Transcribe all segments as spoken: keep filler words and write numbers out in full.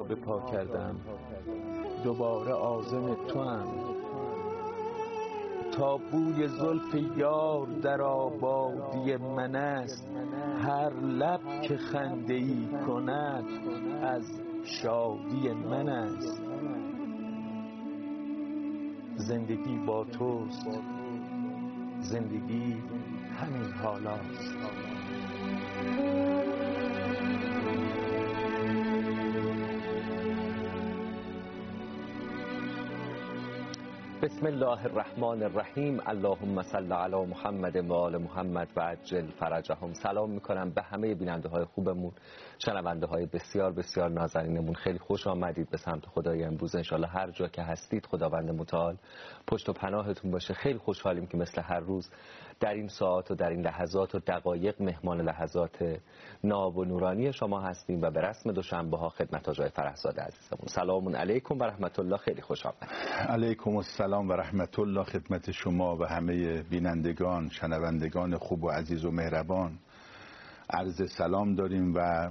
به پا کردم، دوباره عازم توام. تا بوی زلف یار در آبادی من است، هر لب که خنده ای کند از شادی من است. زندگی با توست، زندگی همین حالاست. بسم الله الرحمن الرحیم. اللهم صل علی محمد و آل محمد و عجل فرجهم. سلام میکنم به همه بیننده های خوبمون، شنونده های بسیار بسیار نازنینمون. خیلی خوش آمدید به سمت خدای امروز. انشالله هر جا که هستید خداوند متعال پشت و پناهتون باشه. خیلی خوشحالیم که مثل هر روز در این ساعات و در این لحظات و دقایق مهمان لحظات ناب و نورانی شما هستیم و به رسم دوشنبه ها خدمت آقای فرهزاد عزیزمون. سلام علیکم و رحمت الله. خیلی خوش آمدید. علیکم السلام و رحمت الله خدمت شما و همه بینندگان، شنوندگان خوب و عزیز و مهربان. عرض سلام داریم و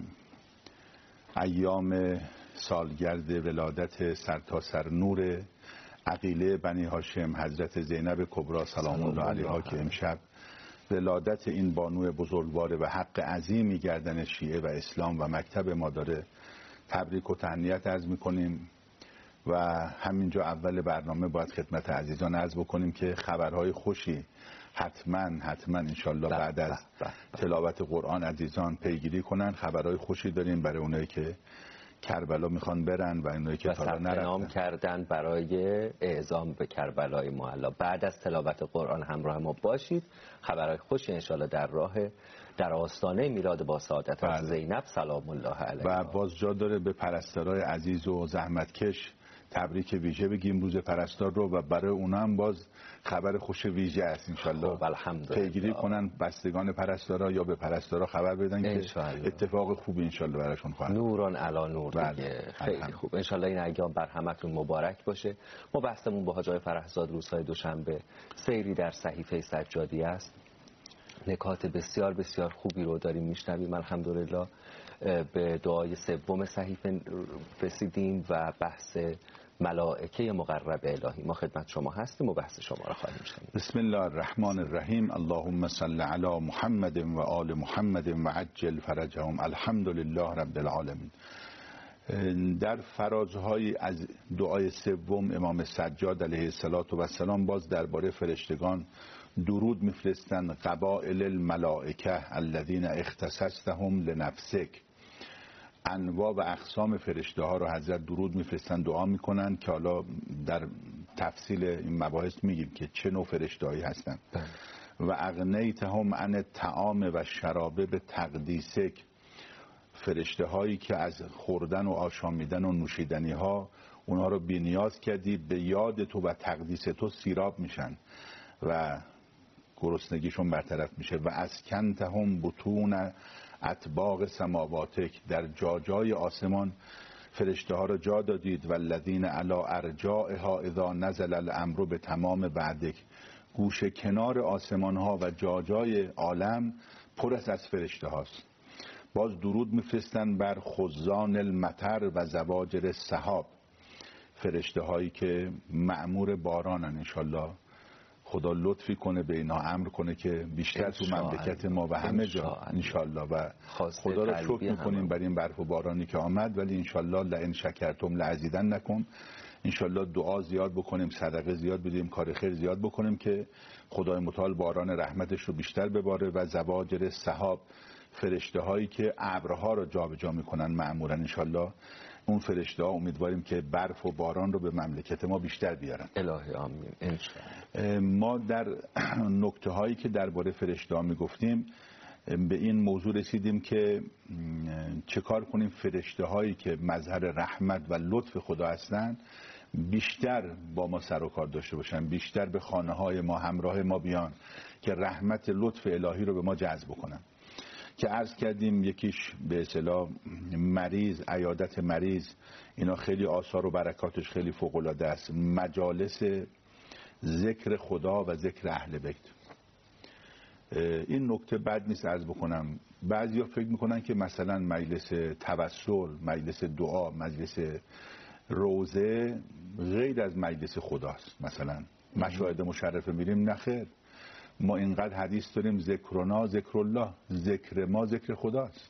ایام سالگرد ولادت سرتاسر نور عقیله بنی هاشم حضرت زینب کبری سلام الله علیها که امشب ولادت این بانو بزرگوار و حق عظیمی گردن شیعه و اسلام و مکتب ما داره، تبریک و تهنیت عرض میکنیم. و همینجا اول برنامه باید خدمت عزیزان عرض بکنیم که خبرهای خوشی حتما حتما انشالله بعد از تلاوت قرآن عزیزان پیگیری کنن. خبرهای خوشی داریم برای اونایی که کربلا میخوان برن و اونایی که تا نام کردن برای اعزام به کربلای معلی. بعد از تلاوت قرآن همراه ما باشید. خبرهای خوشی انشالله در راه در آستانه میلاد با سعادت از زینب سلام الله علیها. و باز جا داره به پرستارای عزیز و زحمتکش تبریک ویژه بگیم روز پرستار رو، و برای اونا هم باز خبر خوش ویژه است انشالله. خب الحمدلله پیگیری کنن بستگان پرستارا یا به پرستارا خبر بدن که اتفاق خوبی انشالله براشون خواهد. نوران علا نور دیگه. خیلی خوب انشالله این ایام بر همتون مبارک باشه. ما بحثمون با حاج آقای فرهزاد روزهای دوشنبه سیری در صحیفه سجادی است. نکات بسیار بسیار خوبی رو داریم میشنویم الحمدلله. به دعای سوم صحیفه رسیدیم و بحث ملائکه مقرب الهی. ما خدمت شما هستیم و بحث شما را خواهیم شنید. بسم الله الرحمن الرحیم. اللهم صل علی محمد و آل محمد و عجل فرجهم. الحمدلله رب العالمین. در فرازهای از دعای سوم امام سجاد علیه السلام باز درباره فرشتگان درود میفرستند. قبائل الملائکه الذین اختصصتهم لنفسک. انواع و اقسام فرشته ها رو حضرت درود میفرستن، دعا میکنن که حالا در تفصیل این مباحث میگیم که چه نوع فرشته هایی هستن. و اغنیتهم عن الطعام و شرابه به تقدیسک. فرشته هایی که از خوردن و آشامیدن و نوشیدنی ها اونها رو بی نیاز کردی، به یاد تو و تقدیس تو سیراب میشن و گرسنگیشون برطرف میشه. و اسکنتهم بطون اطباق سماواتک. در جاجای آسمان فرشته ها را جا دادید. و الذین علی ارجائها اذا نزل الامر به تمام بعدک. گوشه کنار آسمان ها و جاجای عالم پر از فرشته هاست. باز درود میفرستن بر خزان المطر و زواجر السحاب. فرشته هایی که مأمور بارانن. انشالله خدا لطفی کنه به اینا، امر کنه که بیشتر تو مملکت ما و همه جا انشالله. و خدا را شکر میکنیم بر این برف و بارانی که آمد، ولی انشالله لئن شکرتم لازیدنکم. انشالله دعا زیاد بکنیم، صدقه زیاد بدیم، کار خیر زیاد بکنیم که خدای متعال باران رحمتش رو بیشتر بباره. و زواجر السحاب، فرشته هایی که ابرها رو جابجا میکنن مأمورن. انشالله اون فرشته ها امیدواریم که برف و باران رو به مملکت ما بیشتر بیارن. الهی آمین انشالله. ما در نکته هایی که درباره فرشته ها میگفتیم به این موضوع رسیدیم که چه کار کنیم فرشته هایی که مظهر رحمت و لطف خدا هستن بیشتر با ما سر و کار داشته باشن، بیشتر به خانه های ما همراه ما بیان که رحمت لطف الهی رو به ما جذب کنن. که عرض کردیم یکیش به اصطلاح مریض، عیادت مریض، اینا خیلی آثار و برکاتش خیلی فوق العاده است. مجالس ذکر خدا و ذکر اهل بیت. این نکته بد نیست عرض بکنم. بعضیا فکر میکنن که مثلا مجلس توسل، مجلس دعا، مجلس روزه غیر از مجلس خداست. مثلا مشاهد مشرفه میریم، نخیر، ما اینقدر حدیث داریم ذکرنا ذکر الله، ذکر ما ذکر خداست،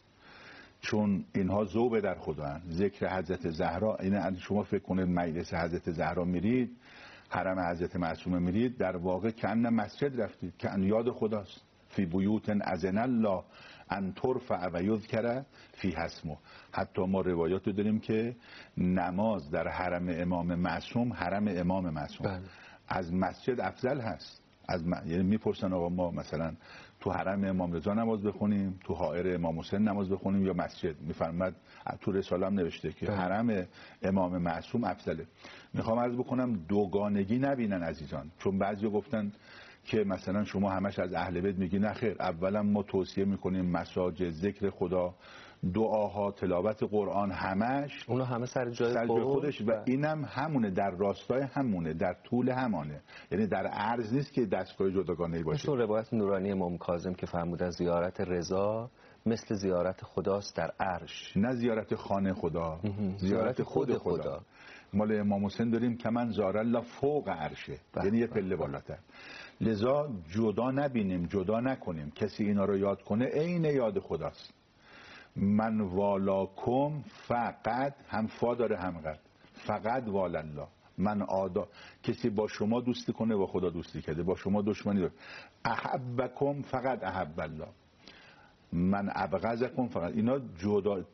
چون اینها ذوب در خدا هست. ذکر حضرت زهرا، این شما فکر کنید مجلس حضرت زهرا میرید، حرم حضرت معصومه میرید، در واقع کأن مسجد رفتید، کأن یاد خداست. فی بیوت اذن الله ان ترفع و یذکر فی اسمه. حتی ما روایات داریم که نماز در حرم امام معصوم، حرم امام معصوم بله. از مسجد افضل هست. از م... یعنی میپرسن آقا ما مثلا تو حرم امام رضا نماز بخونیم، تو حائر امام حسین نماز بخونیم یا مسجد؟ میفرماد تو رساله هم نوشته که بله. حرم امام معصوم افضله. میخوام عرض بکنم دوگانگی نبینن عزیزان، چون بعضی گفتن که مثلا شما همش از اهل بیت میگی. نه خیر، اولا ما توصیه میکنیم مساجد، ذکر خدا، دعاها، تلاوت قرآن، همش اونو همه سر جای, سر جای خودش و اینم همونه، در راستای همونه، در طول همانه، یعنی در عرض نیست که دستگاه جداگانه‌ای باشه. مثل روایت نورانی امام کاظم که فرمودن زیارت رضا مثل زیارت خداست در عرش، نه زیارت خانه خدا، زیارت خود خدا, خدا. مال امام حسین داریم که من زار الله فوق عرشه، یعنی یه پله بالاتر. لذا جدا نبینیم، جدا نکنیم. کسی اینا رو یاد کنه عین یاد خداست. من والاکم فقط، هم فا داره هم قد، فقط والله. من آدا، کسی با شما دوستی کنه با خدا دوستی کرده، با شما دشمنی داره. احبکم فقط احب الله، من ابغضکم فقط. اینا جدا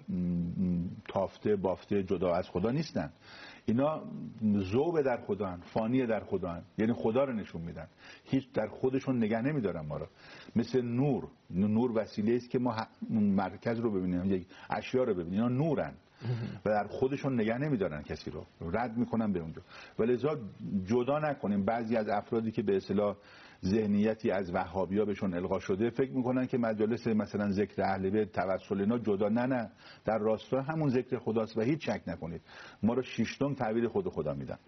تافته بافته جدا از خدا نیستن، اینا ذوب در خدا هن، فانی در خدا هن، یعنی خدا رو نشون میدن، هیچ در خودشون نگه نمیدارن ما رو. مثل نور، نور وسیله است که ما مرکز رو ببینیم، یک اشیا رو ببینیم، اینا نورن و در خودشون نگه نمیدارن، کسی رو رد میکنن به اونجا. ولذا جدا نکنیم. بعضی از افرادی که به اصطلاح ذهنیتی از وهابی‌ها بهشون القا شده فکر میکنن که مجالس مثلا ذکر اهل بیت، توسل اینا جدا. نه نه، در راستا همون ذکر خداست و هیچ شک نکنید ما رو شیشتم تعبیر خود خدا میدن.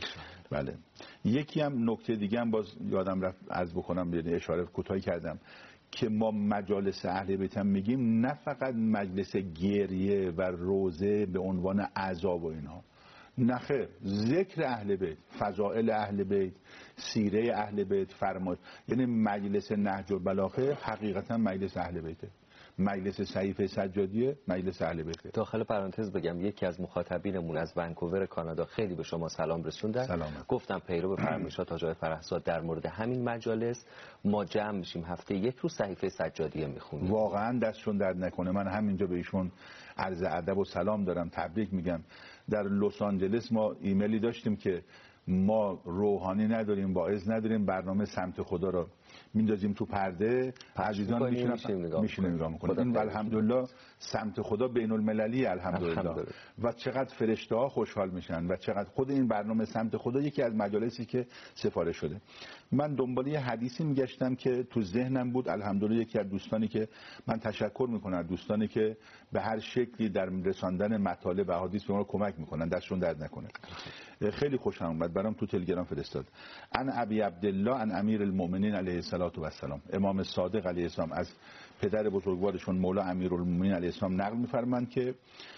بله. یکی هم نکته دیگه هم باز یادم رفت عرض بکنم، یعنی اشاره کوتاهی کردم که ما مجالس اهل بیت هم میگیم، نه فقط مجلس گریه و روزه به عنوان عذاب و اینها، نخیر، ذکر اهل بیت، فضائل اهل بیت، سیره اهل بیت، فرمان، یعنی مجلس نهج البلاغه حقیقتا مجلس اهل بیته. مجلس صحیفه سجادیه مجلس اهل بیته. داخل پرانتز بگم یکی از مخاطبینمون از ونکوور کانادا خیلی به شما سلام رسوندن. سلامت. گفتم پیرو فرمایشات حاج آقای فرهزاد در مورد همین مجالس ما جمع میشیم هفته یک روز صحیفه سجادیه میخونیم. واقعا دستشون درد نکنه. من همینجا به ایشون عرض ادب و سلام دارم، تبریک میگم. در لس آنجلس ما ایمیلی داشتیم که ما روحانی نداریم، واعظ نداریم، برنامه سمت خدا رو میندازیم تو پرده، عزیزان میشینن میشینن نگاه میکنن. این الحمدلله سمت خدا بین المللی الحمدلله. الحمدلله و چقدر فرشته ها خوشحال میشن و چقدر خود این برنامه سمت خدا یکی از مجالسی که سفارش شده. من دنبال یه حدیثی میگشتم که تو ذهنم بود، الحمدلله یکی از دوستانی که من تشکر میکنم از دوستانی که به هر شکلی در رساندن مطالب و احادیث به ما کمک میکنن، دستشون درد نکنه. خیلی خوشم اومد، برام تو تلگرام فرستاد. ان ابی عبدالله ان امیر المؤمنین علیه الصلاه و السلام، امام صادق علیه السلام از پدر بزرگوارشون مولا امیرالمومنین علیه السلام نقل میفرمایند که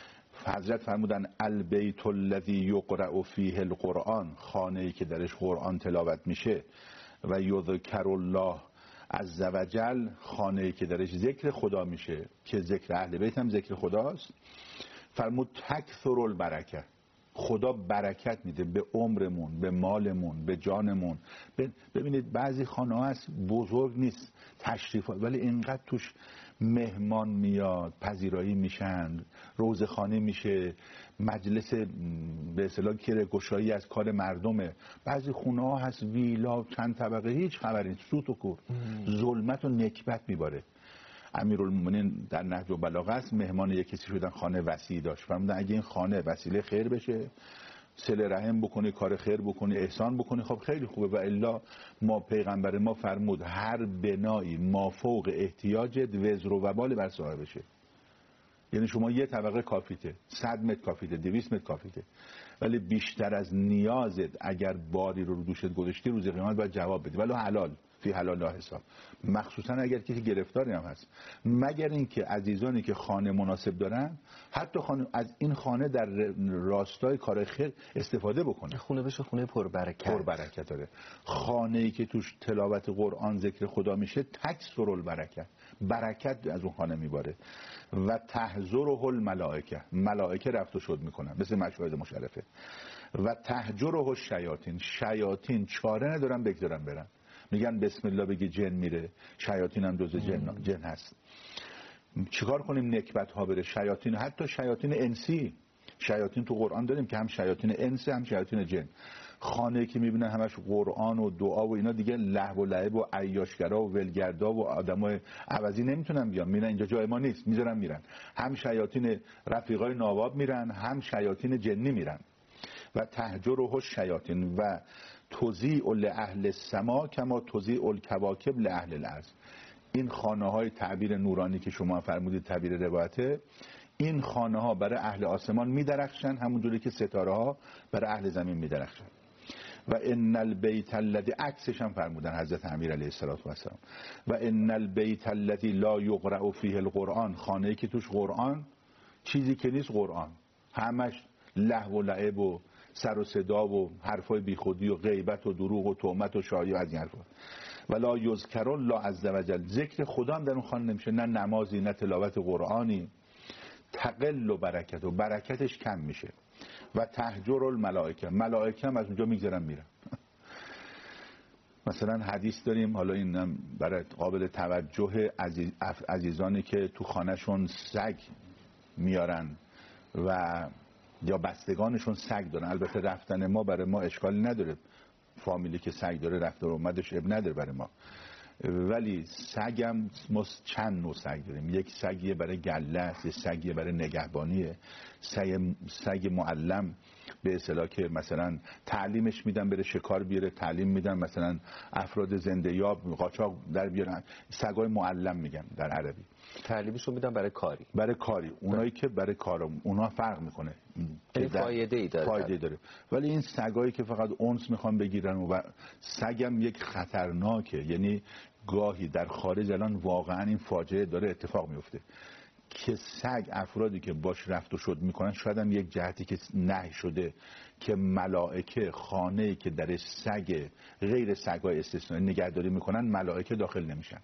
حضرت فرمودن البیت الذی یقرأ فیه القرآن، خانه‌ای که درش قرآن تلاوت میشه، و یذکر الله عز وجل، خانه‌ای که درش ذکر خدا میشه که ذکر اهل بیت هم ذکر خداست. فرمود تکثر البرکه، خدا برکت میده به عمرمون، به مالمون، به جانمون. ببینید بعضی خانه ها هست بزرگ نیست تشریفات، ولی اینقدر توش مهمان میاد، پذیرایی میشن، روزخانه میشه، مجلس به اصطلاح کره گشایی از کار مردمه. بعضی خونه ها هست ویلا چند طبقه، هیچ خبری نیست، سوت و کور، ظلمت و نکبت میباره. امیرالمومنین در نهج البلاغه است، مهمان یک کسی شدن، خانه وسیع داشت، فرمودن اگه این خانه وسیله خیر بشه، صله رحم بکنی، کار خیر بکنی، احسان بکنی، خب خیلی خوبه. و الا ما پیغمبر ما فرمود هر بنایی مافوق احتیاجت وزر و وبال بر صاحبشه. یعنی شما یه طبقه کافیته، صد متر کافیته، دویست متر کافیته، ولی بیشتر از نیازت اگر باری رو رو دوشت گذاشتی روز قیامت باید جواب بدی، ولی حلال، فی حلال لا حساب، مخصوصا اگر کسی گرفتاری هم هست، مگر اینکه عزیزانی که خانه مناسب دارن حتی خانه از این خانه در راستای کار خیر استفاده بکنه. خونه بشه خونه پربرکت. پربرکت داره. خانه‌ای که توش تلاوت قرآن ذکر خدا میشه تکثر البرکت، برکت از اون خانه میباره. و تحذره الملائکه، ملائکه رفت و شد میکنن مثل مشاهد مشرفه. و تهجره الشیاطین، شیاطین چاره ندارن بگذارن برن، میگن بسم الله بگی جن میره، شیاطین هم جز جن جن هست. چیکار کنیم نکبت ها بره؟ شیاطین، حتی شیاطین انسی، شیاطین تو قرآن داریم که هم شیاطین انسی هم شیاطین جن. خانه که میبینن همش قرآن و دعا و اینا، دیگه لهو و لعب و عیاشگرا و ولگردا و آدمای عوضی نمیتونن بیان، میرن اینجا جای ما نیست، میذارن میرن. هم شیاطین رفیقای نواب میرن، هم شیاطین جنی میرن. و تهجره الشیاطین و تضیء لاهل السما کما تضیء الکواکب لاهل الارض. این خانه های تعبیر نورانی که شما فرمودید تعبیر روایته، این خانه ها برای اهل آسمان میدرخشن همونجوری که ستاره ها برای اهل زمین میدرخشن. و ان البیت الذی، عکسش هم فرمودن حضرت امیر علیه السلام و ان البیت الذی لا یقرأ فیه القرآن، خانه‌ای که توش قرآن چیزی که نیست، قرآن همش لهو و لعب و سر و صدا و حرفای بیخودی و غیبت و دروغ و تهمت و شایعه و از این حرفا. ولا یذکر الله عز وجل، ذکر خدا هم در اون خانه نمیشه، نه نمازی نه تلاوت قرآنی. تقل و برکت، و برکتش کم میشه. و تهجر الملائکه، ملائکه هم از اونجا میگذرن میرن. مثلا حدیث داریم، حالا این برای قابل توجه، عزیز عزیزانی که تو خانهشون سگ میارن و یا بستگانشون سگ دارن. البته رفتن ما برای ما اشکالی نداره، فامیلی که سگ داره رفته و اومدش اب نداره برای ما، ولی سگم ما چند نوع سگ داریم. یک سگیه برای گله است، یک سگیه برای نگهبانیه، سگ سگ معلم به اصطلاح که مثلا تعلیمش میدن بره شکار بیاره، تعلیم میدن مثلا افراد زنده یاب قاچاق در بیارن، سگای معلم میگن در عربی. تعلیمشو میدن برای کاری، برای کاری اونایی که برای کار، اونا فرق میکنه، این فایده ای داره فایده داره. ولی این سگایی که فقط اونس میخوان بگیرن، و سگم یک خطرناکه، یعنی گاهی در خارج الان واقعا این فاجعه داره اتفاق میفته که سگ، افرادی که باش رفت و شد میکنن، شاید هم یک جهتی که نهی شده که ملائکه خانه‌ای که در سگ غیر سگای استثنایی نگهداری میکنن ملائکه داخل نمیشن.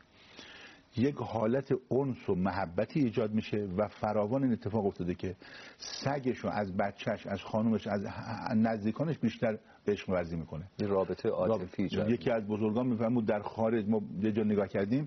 یک حالت انس و محبتی ایجاد میشه و فراوان این اتفاق افتاده که سگشو از بچهش، از خانومش، از نزدیکانش بیشتر عشق ورزی میکنه. این رابطه عاطفی ایجاد. یکی از بزرگان میفهمود در خارج، ما یه جا نگاه کردیم،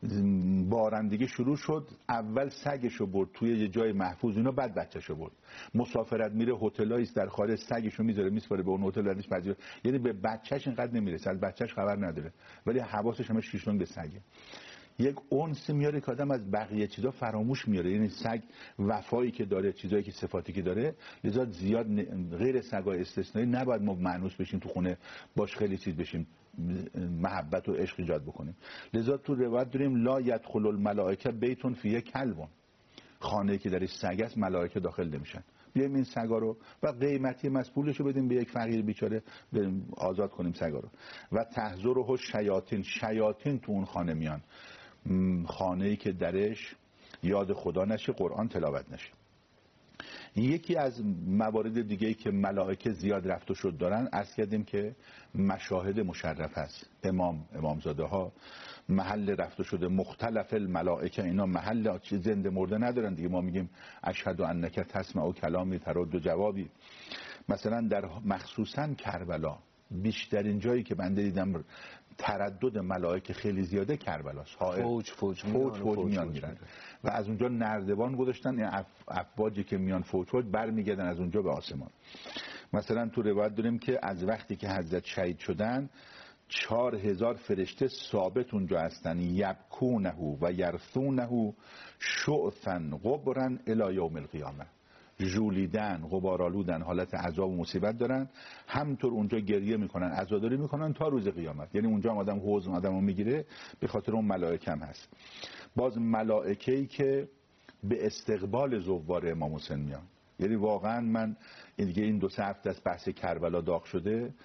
بارندگی شروع شد، اول سگشو برد توی یه جای محفوظ اینا، بعد بچه‌شو برد. مسافرت میره هتلایی است در خارج، سگشو میذاره میسپاره به اون هتل، بعدش پذیر، یعنی به بچه‌ش اینقدر نمیرسه، از بچه‌ش خبر نداره، ولی حواسش همه شیشتون به سگه. یک اونس میاره که آدم از بقیه چیزا فراموش میاره. یعنی سگ وفایی که داره، چیزایی که صفاتی که داره، لذا زیاد غیر سگای استثنایی نباید ما مانوس بشیم تو خونه باش خیلی چیز بشیم، محبت و عشق ایجاد بکنیم. لذا تو روایت داریم لا یدخل الملائکه بیتون فیه کلب، خانه‌ای که درش سگ است ملائکه داخل نمیشن. بیایم این سگا رو و قیمتی مسئولشو بدیم به یک فقیر بیچاره، بریم آزاد کنیم سگا رو. و تحذره شیاطین، شیاطین تو اون خانه میان، خانه‌ای که درش یاد خدا نشه، قرآن تلاوت نشه. یکی از موارد دیگه‌ای که ملائکه زیاد رفت و شد دارن، عرض کردیم که مشاهد مشرف هست، امام امامزاده ها محل رفت و شده، مختلف الملائکه، اینا محل زنده مرده ندارن دیگه. ما میگیم اشهد انک تسمع کلامی ترد جوابی. مثلا در مخصوصا کربلا، بیشترین جایی که بنده دیدم تردد ملائکه خیلی زیاده کربلاست. فوج فوج فوج فوج میان میرن و از اونجا نردبان گذاشتن، این اف... افواجی که میان فوج فوج برمیگردن از اونجا به آسمان. مثلا تو روایت داریم که از وقتی که حضرت شهید شدن چهار هزار فرشته ثابت اونجا هستن، یبکونه و یرثونه شعثا غبرا الی یوم القیامه، ژولیدن، غبارآلودن، حالت عذاب و مصیبت دارن، همطور اونجا گریه میکنن، عزاداری میکنن تا روز قیامت. یعنی اونجا آدم حوض آدمو میگیره، به خاطر اون ملائکه هم هست. باز ملائکه‌ای که به استقبال زوار امام حسین میان. یعنی واقعا من دیگه این دو سه هفته از بحث کربلا داغ شده،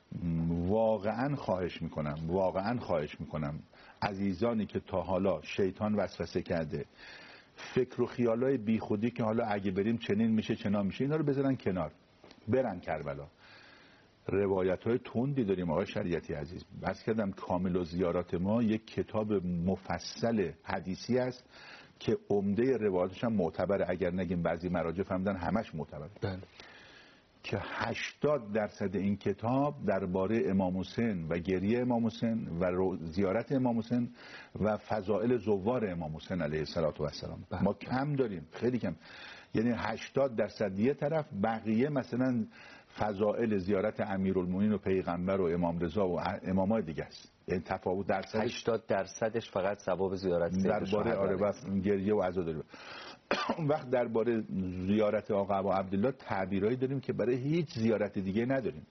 واقعا خواهش میکنم واقعا خواهش میکنم عزیزانی که تا حالا شیطان وسوسه کرده، فکر و خیالای بی خودی که حالا اگه بریم چنین میشه چنان میشه، اینا رو بذارن کنار، برن کربلا. روایت های تندی داریم آقای شریعتی عزیز. بس کردم کامل و زیارات ما یک کتاب مفصل حدیثی است که عمده روایاتش هم معتبره، اگر نگیم بعضی مراجع فهمیدن همش معتبره. بله. که هشتاد درصد این کتاب درباره امام حسین و گریه امام حسین و زیارت امام حسین و فضائل زوار امام حسین علیه السلام. ما کم داریم، خیلی کم. یعنی هشتاد درصد یه طرف، بقیه مثلا فضائل زیارت امیرالمومنین و پیغمبر و امام رضا و امامای دیگه است. این تفاوت درصدش هشتاد درصدش فقط ثواب زیارت درباره آره بس گریه و عزا داره. وقت درباره زیارت آقا ابو عبدالله تعبیرایی داریم که برای هیچ زیارت دیگه نداریم.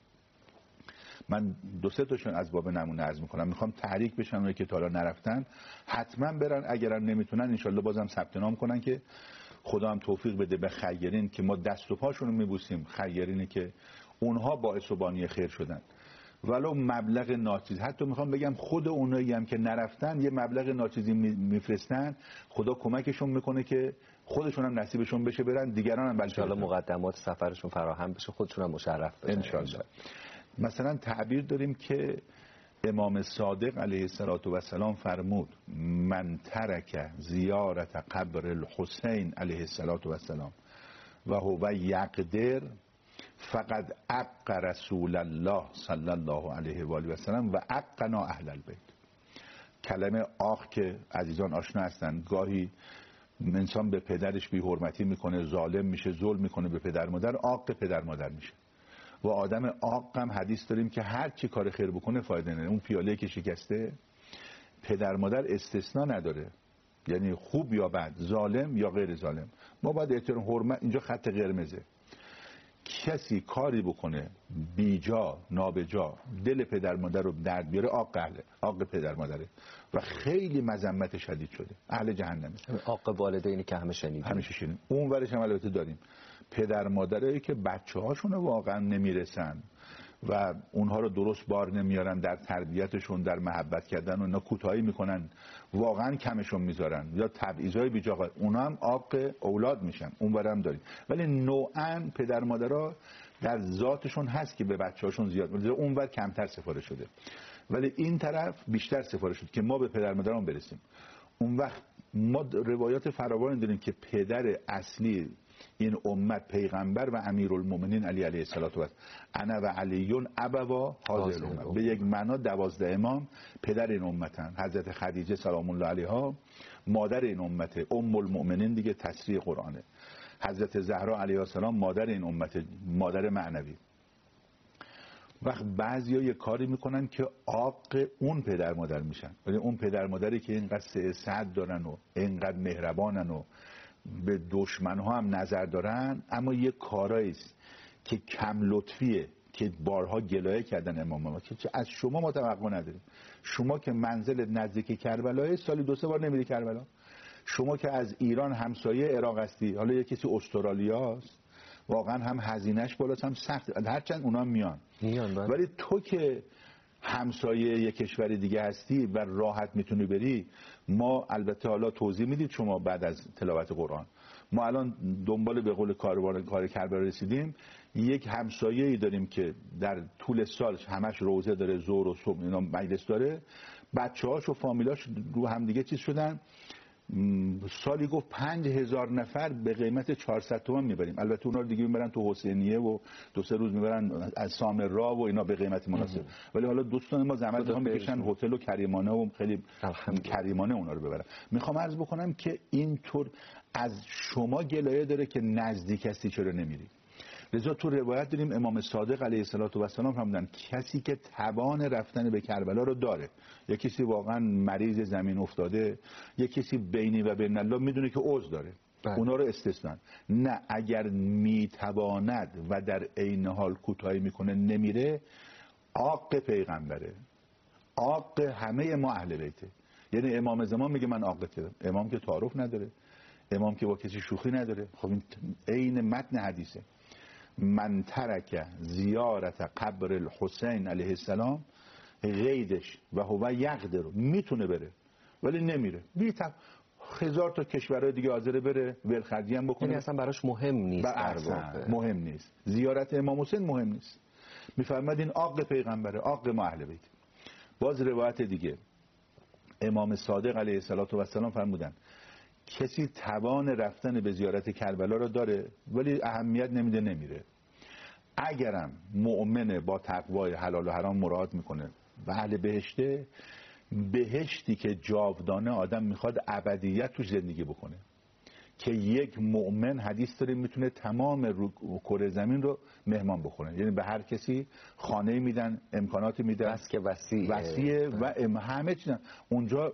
من دو سه تاشون از باب نمونه عرض میکنم، میخوام تحریک بشن اونایی که تا حالا نرفتن حتما برن، اگرم نمیتونن انشالله بازم ثبت نام کنن که خدا هم توفیق بده به خیرین که ما دست و پاشون رو میبوسیم، خیرینی که اونها باعث و بانی خیر شدن ولو مبلغ ناچیز. حتی میخوام بگم خود اونایی هم که نرفتن یه مبلغ ناچیزی میفرستن، خدا کمکشون میکنه که خودشون هم نصیبشون بشه برن، دیگران هم بلکه ان مقدمات سفرشون فراهم بشه، خودشون هم مشرف بشن ان شاء الله. مثلا تعبیر داریم که امام صادق علیه السلام فرمود من ترک زیارت قبر الحسین علیه السلام و هو یقدر فقط عق رسول الله صلی الله علیه و آله و سلم و عقنا اهل البیت. کلمه آخ که عزیزان آشنا هستن، گاهی انسان به پدرش بی حرمتی میکنه، ظالم میشه، ظلم میکنه به پدر مادر، آق پدر مادر میشه. و آدم آق هم حدیث داریم که هر چی کار خیر بکنه فایده نداره. اون پیاله که شکسته پدر مادر استثنا نداره، یعنی خوب یا بد، ظالم یا غیر ظالم، ما باید احترام حرمت، اینجا خط قرمزه. کسی کاری بکنه بیجا نابجا دل پدر مادر رو درد بیاره، آق اهله، آق پدر مادره و خیلی مذمت شدید شده، اهل جهنمه. آق والدینی که همه شنیدیم همیشه شنیدیم. اون ورش هم البته داریم پدر مادرایی که بچه هاشون واقعا نمیرسن و اونها رو درست بار نمیارن در تربیتشون، در محبت کردن، و اینا کوتاهی میکنن، واقعا کمشون میذارن یا تبعیضای بیجا، اونا هم آق اولاد میشن. اون ورم داریم. ولی نوعا پدر مادرها در ذاتشون هست که به بچه‌هاشون زیاد میذاره، اون ور کمتر سفارش شده، ولی این طرف بیشتر سفارش شده که ما به پدر مادرمون برسیم. اون وقت ما روایات فراوانی داریم که پدر اصلی این امت پیغمبر و امیرالمومنین علی علیه السلام و انا و علیون ابوا هذه الامه، به یک معنا دوازده امام پدر این امتن. حضرت خدیجه سلام الله علیها مادر این امته، ام المؤمنین دیگه تصریح قرآنه. حضرت زهرا علیها السلام مادر این امته، مادر معنوی. وقت بعضیا یه کاری میکنن که عاق اون پدر مادر میشن، ولی اون پدر مادری که اینقدر سعد دارن و اینقدر مهربانن و به دشمن ها هم نظر دارن، اما یه کارایی است که کم لطفیه که بارها گلایه کردن امام ما که از شما ما توقع نداریم. شما که منزل نزدیک کربلای، سالی دو سه بار نمیری کربلا. شما که از ایران همسایه عراق هستی، حالا یه کسی استرالیاست، واقعا هم هزینهش بالاست هم سخت، هرچند اونا میان میان ولی تو که همسایه یک کشور دیگه هستی و راحت میتونی بری. ما البته حالا توضیح میدید شما بعد از تلاوت قرآن. ما الان دنبال به قول کاروان کار کربلا رسیدیم. یک همسایه ای داریم که در طول سال همش روزه داره، ظهر و صبح اینا مجلس داره، بچه‌هاش و فامیلاش رو هم دیگه چیز شدن. سالی گفت پنج هزار نفر به قیمت چهارصد تومان میبریم. البته اونا رو دیگه میبرن تو حسینیه و دو سه روز میبرن از سامرا و اینا به قیمت مناسب. ولی حالا دوستان ما زحمت میخوام بکشن هتل و کریمانه و خیلی کریمانه اونا رو ببرن. میخوام عرض بکنم که اینطور از شما گلایه داره که نزدیک هستی چرا نمیری. لذا تو روایت داریم امام صادق علیه السلام فرمودن کسی که توان رفتن به کربلا رو داره، یا کسی واقعا مریض زمین افتاده، یا کسی بینی و بین الله میدونه که عذر داره، بله. اونا رو استثنا. نه اگر میتواند و در عین حال کوتاهی میکنه نمیره، عاق پیغمبره، عاق همه ما اهل بیته. یعنی امام زمان میگه من عاق کردم. امام که تعارف نداره، امام که با کسی شوخی نداره. خب این عین متن حدیثه. من ترک زیارت قبر الحسین علیه السلام غیدش و هو یقدر، میتونه بره ولی نمیره. بی‌تب هزار تا کشورهای دیگه حاضره بره ولخرجی هم بکنه، یعنی اصلا براش مهم نیست. در واقع مهم نیست. زیارت امام حسین مهم نیست. میفرماد این عاق پیغمبره، عاق ما اهل بیت. باز روایت دیگه امام صادق علیه السلام فرمودن کسی توان رفتن به زیارت کربلا رو داره ولی اهمیت نمیده نمیره. اگرم مؤمن با تقوای حلال و حرام مراعات میکنه و اهل بهشته، بهشتی که جاودانه آدم میخواد ابدیت توش زندگی بکنه، که یک مؤمن حدیث داره میتونه تمام کره زمین رو مهمان بکنه. یعنی به هر کسی خانه میدن، امکاناتی میدن، بس که وسیع وسیع و همه چیز. اونجا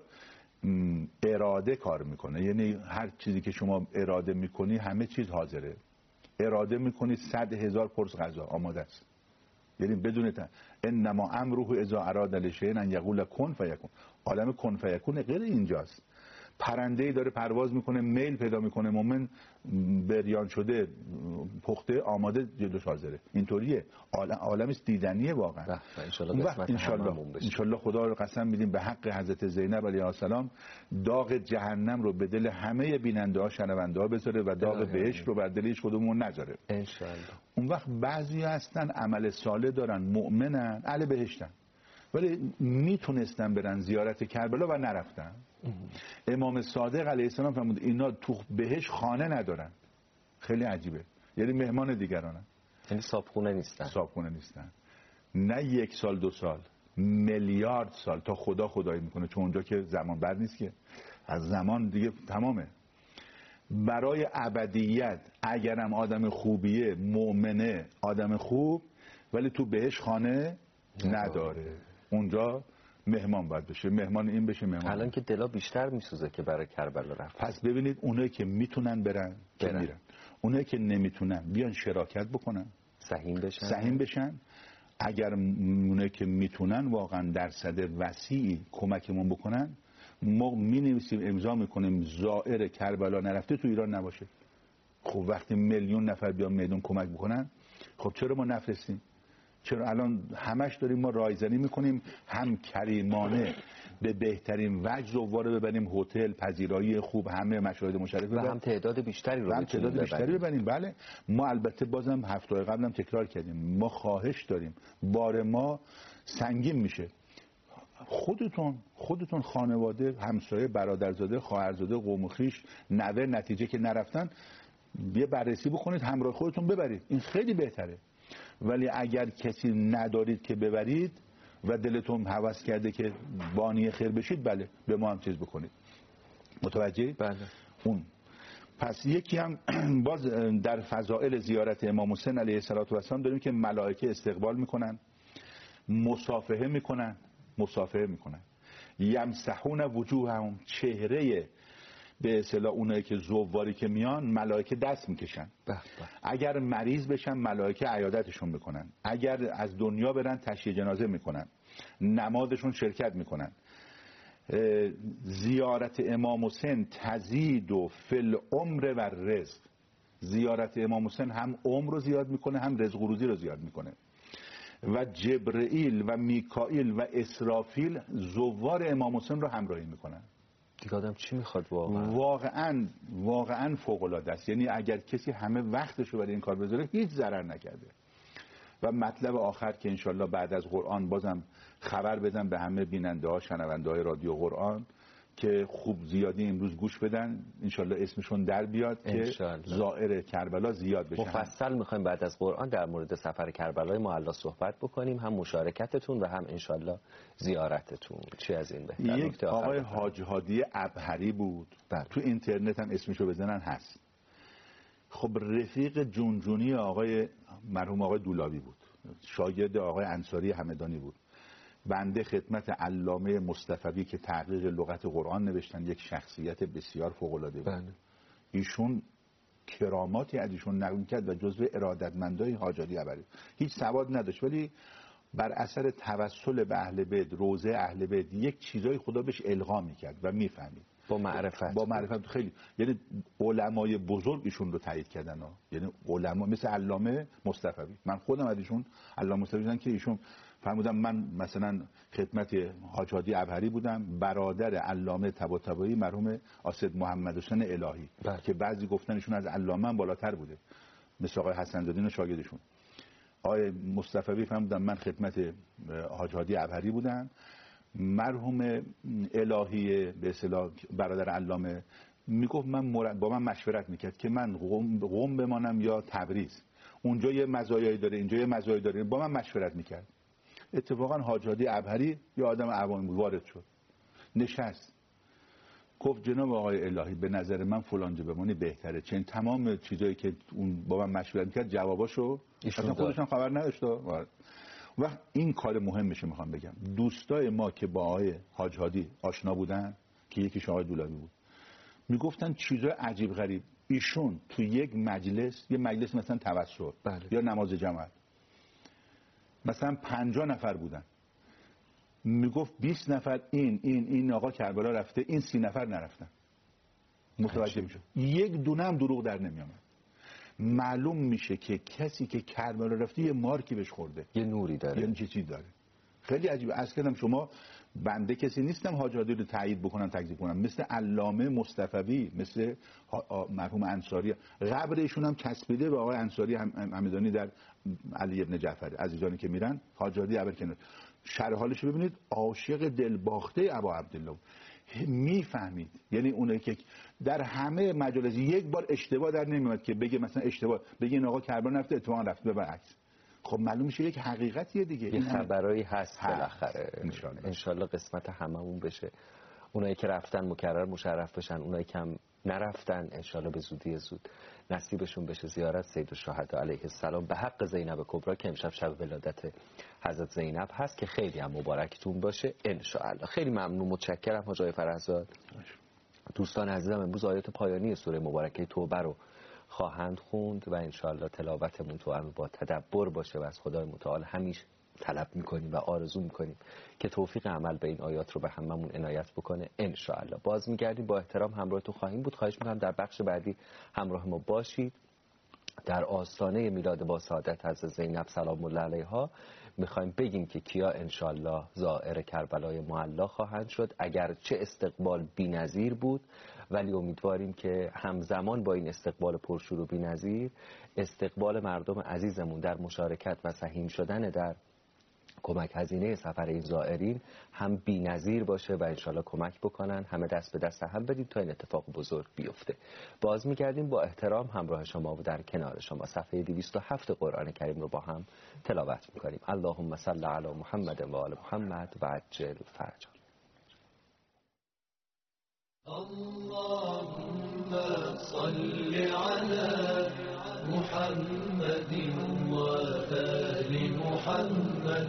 اراده کار میکنه، یعنی هر چیزی که شما اراده میکنی همه چیز حاضره. اراده میکنی صد هزار پرس غذا آماده است. یعنی بدون تا انما امره اذا اراد لشیء ان یقول کن فیکون. عالم کن فیکون غیر اینجاست. پرنده‌ای داره پرواز میکنه، میل پیدا میکنه، مومن بریان شده، پخته، آماده، جلوش حاضره. اینطوریه. عالم عالمی دیدنیه واقعا. ان شاء الله ان شاء الله خدا رو قسم میدیم به حق حضرت زینب علیها السلام داغ جهنم رو به دل همه بیننده ها شنونده ها بذاره و داغ بهشت رو بر دل هیچ کدومون نذاره ان شاء الله. اون وقت بعضی هستن عمل صالح دارن، مؤمنن، اهل بهشتن، ولی میتونستن برن زیارت کربلا و نرفتن. امام صادق علیه السلام فرمود اینا تو بهش خانه ندارن. خیلی عجیبه. یعنی مهمان دیگرانن، یعنی صابخونه نیستن. صابخونه نیستن. نه یک سال دو سال، میلیارد سال تا خدا خدایی میکنه، چون اونجا که زمان بر نیست که، از زمان دیگه تمامه. برای ابدیت اگرم آدم خوبیه، مؤمنه، آدم خوب، ولی تو بهش خانه نداره، اونجا مهمان باید بشه، مهمان این بشه، مهمان. الان که دلا بیشتر میسوزه که برای کربلا رفت. پس ببینید اونایی که میتونن برن که برن. میرن، اونایی که نمیتونن بیان شراکت بکنن، سهیم بشن سهیم بشن. اگر اونایی که میتونن واقعا درصد وسیعی کمکمون بکنن، ما مینویسیم امضا میکنیم زائر کربلا نرفته تو ایران نباشه. خب وقتی میلیون نفر بیان میدون کمک بکنن، خب چرا ما نفرستیم؟ چرا الان همش داریم ما رایزنی میکنیم هم کریمانه به بهترین وجه زواره ببریم، هتل، پذیرایی خوب، همه مشاهد مشرف و هم تعداد بیشتری رو هم تعداد بیشتری ببریم. بله ما البته بازم هفته قبلم تکرار کردیم، ما خواهش داریم بار ما سنگین میشه. خودتون خودتون خانواده، همسایه، برادرزاده، خواهرزاده، قوم و خویش، نوه، نتیجه که نرفتن یه بررسی بکنید، همراه خودتون ببرید، این خیلی بهتره. ولی اگر کسی ندارید که ببرید و دلتون هوس کرده که بانی خیر بشید، بله به ما هم چیز بکنید. متوجه؟ بله. اون پس یکی هم باز در فضائل زیارت امام حسین علیه السلام داریم که ملائکه استقبال میکنن، مصافحه میکنن، مصافحه میکنن، یمسحون وجوههم، چهره به اصطلاح اونایی که زواری که میان ملائکه دست میکشن. اگر مریض بشن ملائکه عیادتشون میکنن، اگر از دنیا برن تشییع جنازه میکنن، نمازشون شرکت میکنن. زیارت امام حسین تزید و فل عمر و رزق. زیارت امام حسین هم عمر رو زیاد میکنه، هم رزق و روزی رو زیاد میکنه. و جبرئیل و میکائیل و اسرافیل زوار امام حسین رو همراهی میکنن. دیگه آدم چی میخواد واقعا؟ واقعا واقعا فوق العاده است. یعنی اگر کسی همه وقتش رو برای این کار بذاره هیچ ضرر نکرده. و مطلب آخر که انشالله بعد از قرآن بازم خبر بدم به همه بیننده ها، شنونده های رادیو قرآن که خوب زیادی امروز گوش بدن، انشالله اسمشون در بیاد که زائر کربلا زیاد بشن. مفصل میخوایم بعد از قرآن در مورد سفر کربلای معلی صحبت بکنیم، هم مشارکتتون و هم انشالله زیارتتون. چی از این بهتر؟ یک آقای حاج هادی ابهری بود، بله. تو اینترنت هم اسمشو بزنن هست. خب رفیق جونجونی آقای مرحوم آقای دولابی بود، شاگرد آقای انصاری همدانی بود. بنده خدمت علامه مصطفوی که تحقیق لغت قرآن نوشتن، یک شخصیت بسیار فوق‌العاده بود. بله. ایشون کراماتی از ایشون نقل کرد و جزو ارادتمندای حاج هادی ابهری. هیچ سواد نداشت ولی بر اثر توسل به اهل بیت، روضه اهل بیت، یک چیزای خدا بهش القا میکرد و میفهمید. با معرفت با معرفت خیلی، یعنی علمای بزرگ ایشون رو تایید کردن ها. یعنی علما مثل علامه مصطفی، من خودم از ایشون علامه مصطفی دیدم که ایشون فرمودم من مثلا خدمت حاج هادی ابهری بودم، برادر علامه طباطبایی مرحوم آسد محمد حسین الهی بله. که بعضی گفتن ایشون از علامه هم بالاتر بوده، مثل آقای حسن زاده شاگردشون. آقای مصطفی فرمودم من خدمت حاج هادی ابهری بودم، مرحوم الهی به اصطلاح برادر علامه میگفت من با من مشورت میکرد که من قم, قم بمانم یا تبریز، اونجا یه مزایایی داره اینجا یه مزایایی داره، با من مشورت میکرد. اتفاقا حاج هادی ابهری یه آدم عوامی بود، وارد شد نشست گفت جناب آقای الهی به نظر من فلانجا بمونی بهتره، چون تمام چیزایی که اون با من مشورت میکرد جواباشو اصلا خودشون خبر نداشت. و این کار مهمشه میخوام بگم، دوستای ما که با آقای حاج هادی آشنا بودن که یکیش آقای دولابی بود میگفتن چیزای عجیب غریب، ایشون تو یک مجلس، یه مجلس مثلا توسل بله. یا نماز جماعت مثلا پنجاه نفر بودن، میگفت بیست نفر این این این آقا کربلا رفته، این سی نفر نرفتن، متوجه میشه یک دونه هم دروغ در نمیامد. معلوم میشه که کسی که کربلا رفته یه مارکی بهش خورده، یه نوری داره، یه چیزی داره. خیلی عجیبه. از کردم شما بنده کسی نیستم حاج هادی رو تایید بکنم تکذیب کنم، مثل علامه مصطفی، مثل مرحوم انصاری، قبر ایشون هم چسبیده به آقای انصاری همدانی در علی ابن جعفر. عزیزانی که میرن حاج هادی ابرکنار شرح حالش رو ببینید، عاشق دلباخته ابا عبدالله میفهمید. یعنی اونایی که در همه مجالس یک بار اشتباه در نمیاد که بگه مثلا اشتباه بگه این آقا کربلا رفته اتفاقا رفته به برعکس، خب معلوم میشه یک حقیقتیه دیگه، این خبرایی هست بالاخره. ان شاء الله قسمت هممون بشه، اونایی که رفتن مکرر مشرف بشن، اونایی که هم نرفتن ان شاء الله به زودی زود نصیبشون بشه زیارت سید الشهدا علیه السلام به حق زینب کبرا که امشب شب ولادت حضرت زینب هست که خیلی هم مبارکتون باشه ان شاء الله. خیلی ممنون، متشکرم حاج آقای فرهزاد. دوستان عزیزم امروز آیات پایانی سوره مبارکه توبه رو خواهند خوند و ان شاء الله تلاوتمون تو هم با تدبر باشه و از خدای متعال همیشه طلب میکنیم و آرزو میکنیم که توفیق عمل به این آیات رو به هممون عنایت بکنه ان شاء الله. باز میگردیم با احترام همراهتون خواهیم بود. خواهش میکنم در بخش بعدی همراه ما باشید. در آستانه میلاد با سعادت حضرت زینب سلام الله علیها میخوایم بگیم که کیا ان شاء الله زائر کربلای معلا خواهند شد. اگر چه استقبال بی‌نظیر بود ولی امیدواریم که همزمان با این استقبال پرشور و بی‌نظیر استقبال مردم عزیزمون در مشارکت و سهیم شدن در کمک هزینه سفر این زائرین هم بی‌نظیر باشه و انشالله کمک بکنن، همه دست به دست هم بدیم تا این اتفاق بزرگ بیفته. باز میگردیم با احترام همراه شما و در کنار شما صفحه دویست و هفت قرآن کریم رو با هم تلاوت میکنیم. اللهم صل علی محمد و آل محمد و عجل فرجا. اللهم صل على محمد وآل محمد.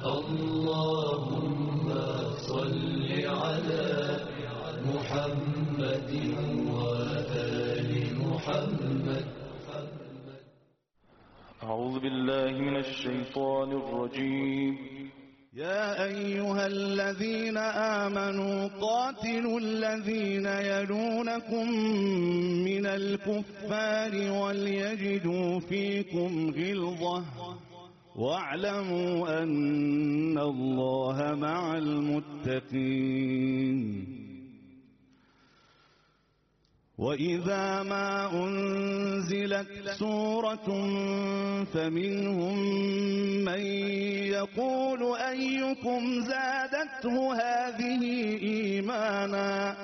اللهم صل على محمد وآل محمد. أعوذ بالله من الشيطان الرجيم. يا أيها الذين آمنوا قاتلوا الذين يلونكم من الكفار وليجدوا فيكم غلظة واعلموا أن الله مع المتقين. وإذا ما أنزلت سورة فمنهم من يقول أيكم زادته هذه إيمانا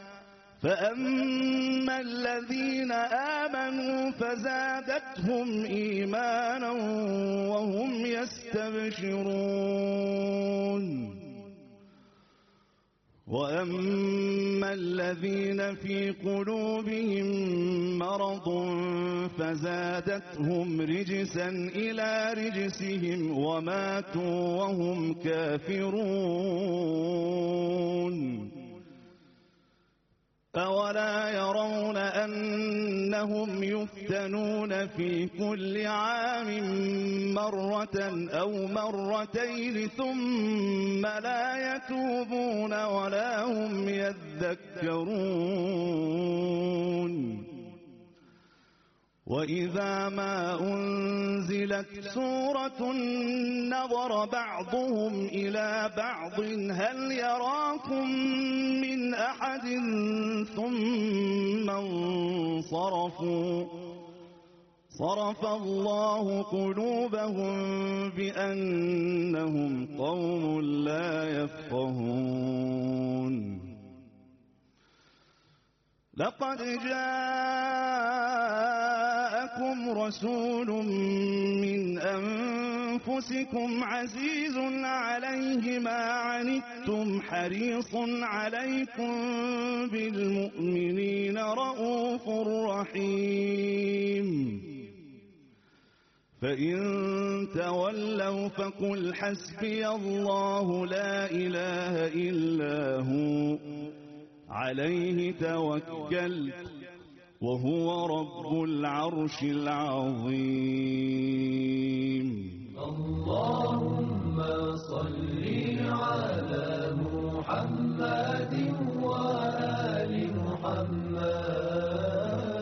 فأما الذين آمنوا فزادتهم إيمانا وهم يستبشرون. وأما الذين في قلوبهم مرض فزادتهم رجسا إلى رجسهم وماتوا وهم كافرون. أولا يرون أنهم يفتنون في كل عام مرة أو مرتين ثم لا يتوبون ولا هم يذكرون وإذا ما أنزلت سورة نظر بعضهم إلى بعض هل يراكم من أحد ثم انصرفوا صرف الله قلوبهم بأنهم قوم لا يفقهون لقد جاءكم رسول من أنفسكم عزيز عليه ما عنتم حريص عليكم بالمؤمنين رؤوف رحيم فإن تولوا فقل حسبي الله لا إله إلا هو عليه توكلت وهو رب العرش العظيم اللهم صل على محمد وآل محمد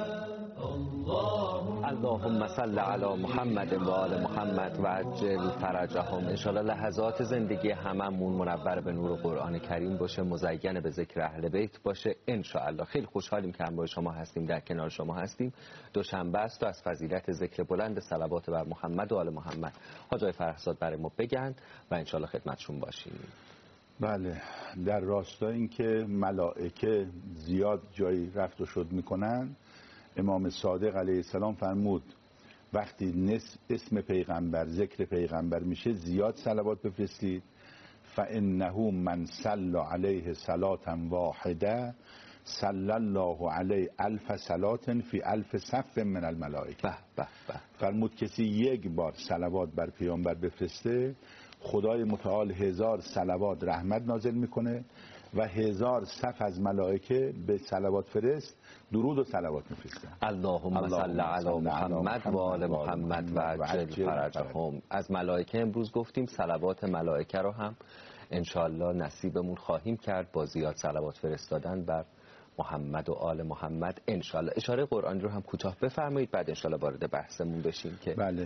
اللهم صل علی محمد و آل محمد و عجل فرجهم. انشاءالله لحظات زندگی هممون منور به نور قرآن کریم باشه، مزین به ذکر اهل بیت باشه انشاءالله. خیلی خوشحالیم که همراه شما هستیم، در کنار شما هستیم. دوشنبه است و از فضیلت ذکر بلند صلوات بر محمد و آل محمد حاجی فرهزاد برای ما بگن و انشاءالله خدمتشون باشیم. بله، در راستای این که ملائکه زیاد جایی رفت و شد میکنن، امام صادق علیه السلام فرمود وقتی نس اسم پیغمبر ذکر پیغمبر میشه زیاد صلوات بفرستید، فانه من صلی علیه صلاة واحده صلی الله علیه الف صلاة فی الف صف من الملائکه. به به به. فرمود کسی یک بار صلوات بر پیامبر بفرسته خدای متعال هزار صلوات رحمت نازل میکنه و هزار صف از ملائکه به صلوات فرست درود و صلوات میفرستن. اللهم صل علی محمد و آل محمد و عجل فرجهم. از ملائکه امروز گفتیم، صلوات ملائکه رو هم انشاءالله نصیبمون خواهیم کرد با زیاد صلوات فرستادن بر محمد و آل محمد انشاءالله. اشاره قرآنی رو هم کوتاه بفرمایید بعد انشاءالله وارد بحثمون بشیم. که بله،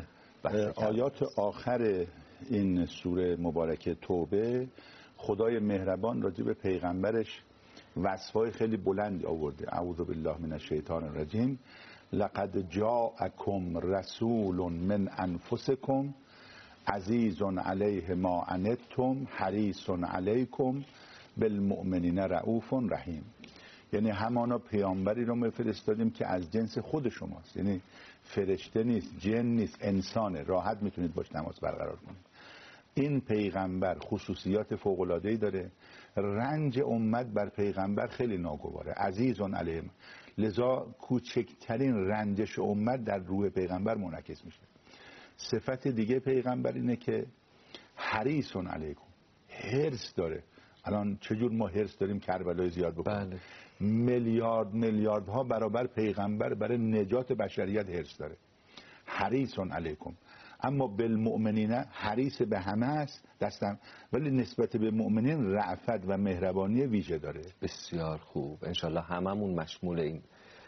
آیات آخر این سوره مبارکه توبه خدای مهربان راجع به پیغمبرش وصفای خیلی بلند آورده. اعوذ بالله من الشیطان الرجیم. لقد جاءکم رسول من انفسکم عزیز علیه ما عنتم حریص علیکم بالمؤمنین رؤوف رحیم. یعنی همانا پیامبری رو میفرستادیم که از جنس خود شماست، یعنی فرشته نیست، جن نیست، انسانه، راحت میتونید باش نماز برقرار کنید. این پیغمبر خصوصیات فوق‌العاده‌ای داره. رنج امت بر پیغمبر خیلی ناگواره، عزیز علیه، لذا کوچکترین رنجش امت در روح پیغمبر منعکس میشه. صفت دیگه پیغمبر اینه که حریص علیکم، حرص داره. الان چجور ما حرص داریم کربلای زیاد بکنیم؟ بله. میلیارد میلیاردها برابر پیغمبر برای نجات بشریت حرص داره. حریص علیکم. اما بالمؤمنین حریص به همه است دستم، ولی نسبت به مؤمنین رأفت و مهربانی ویژه داره. بسیار خوب. انشالله هممون مشمول این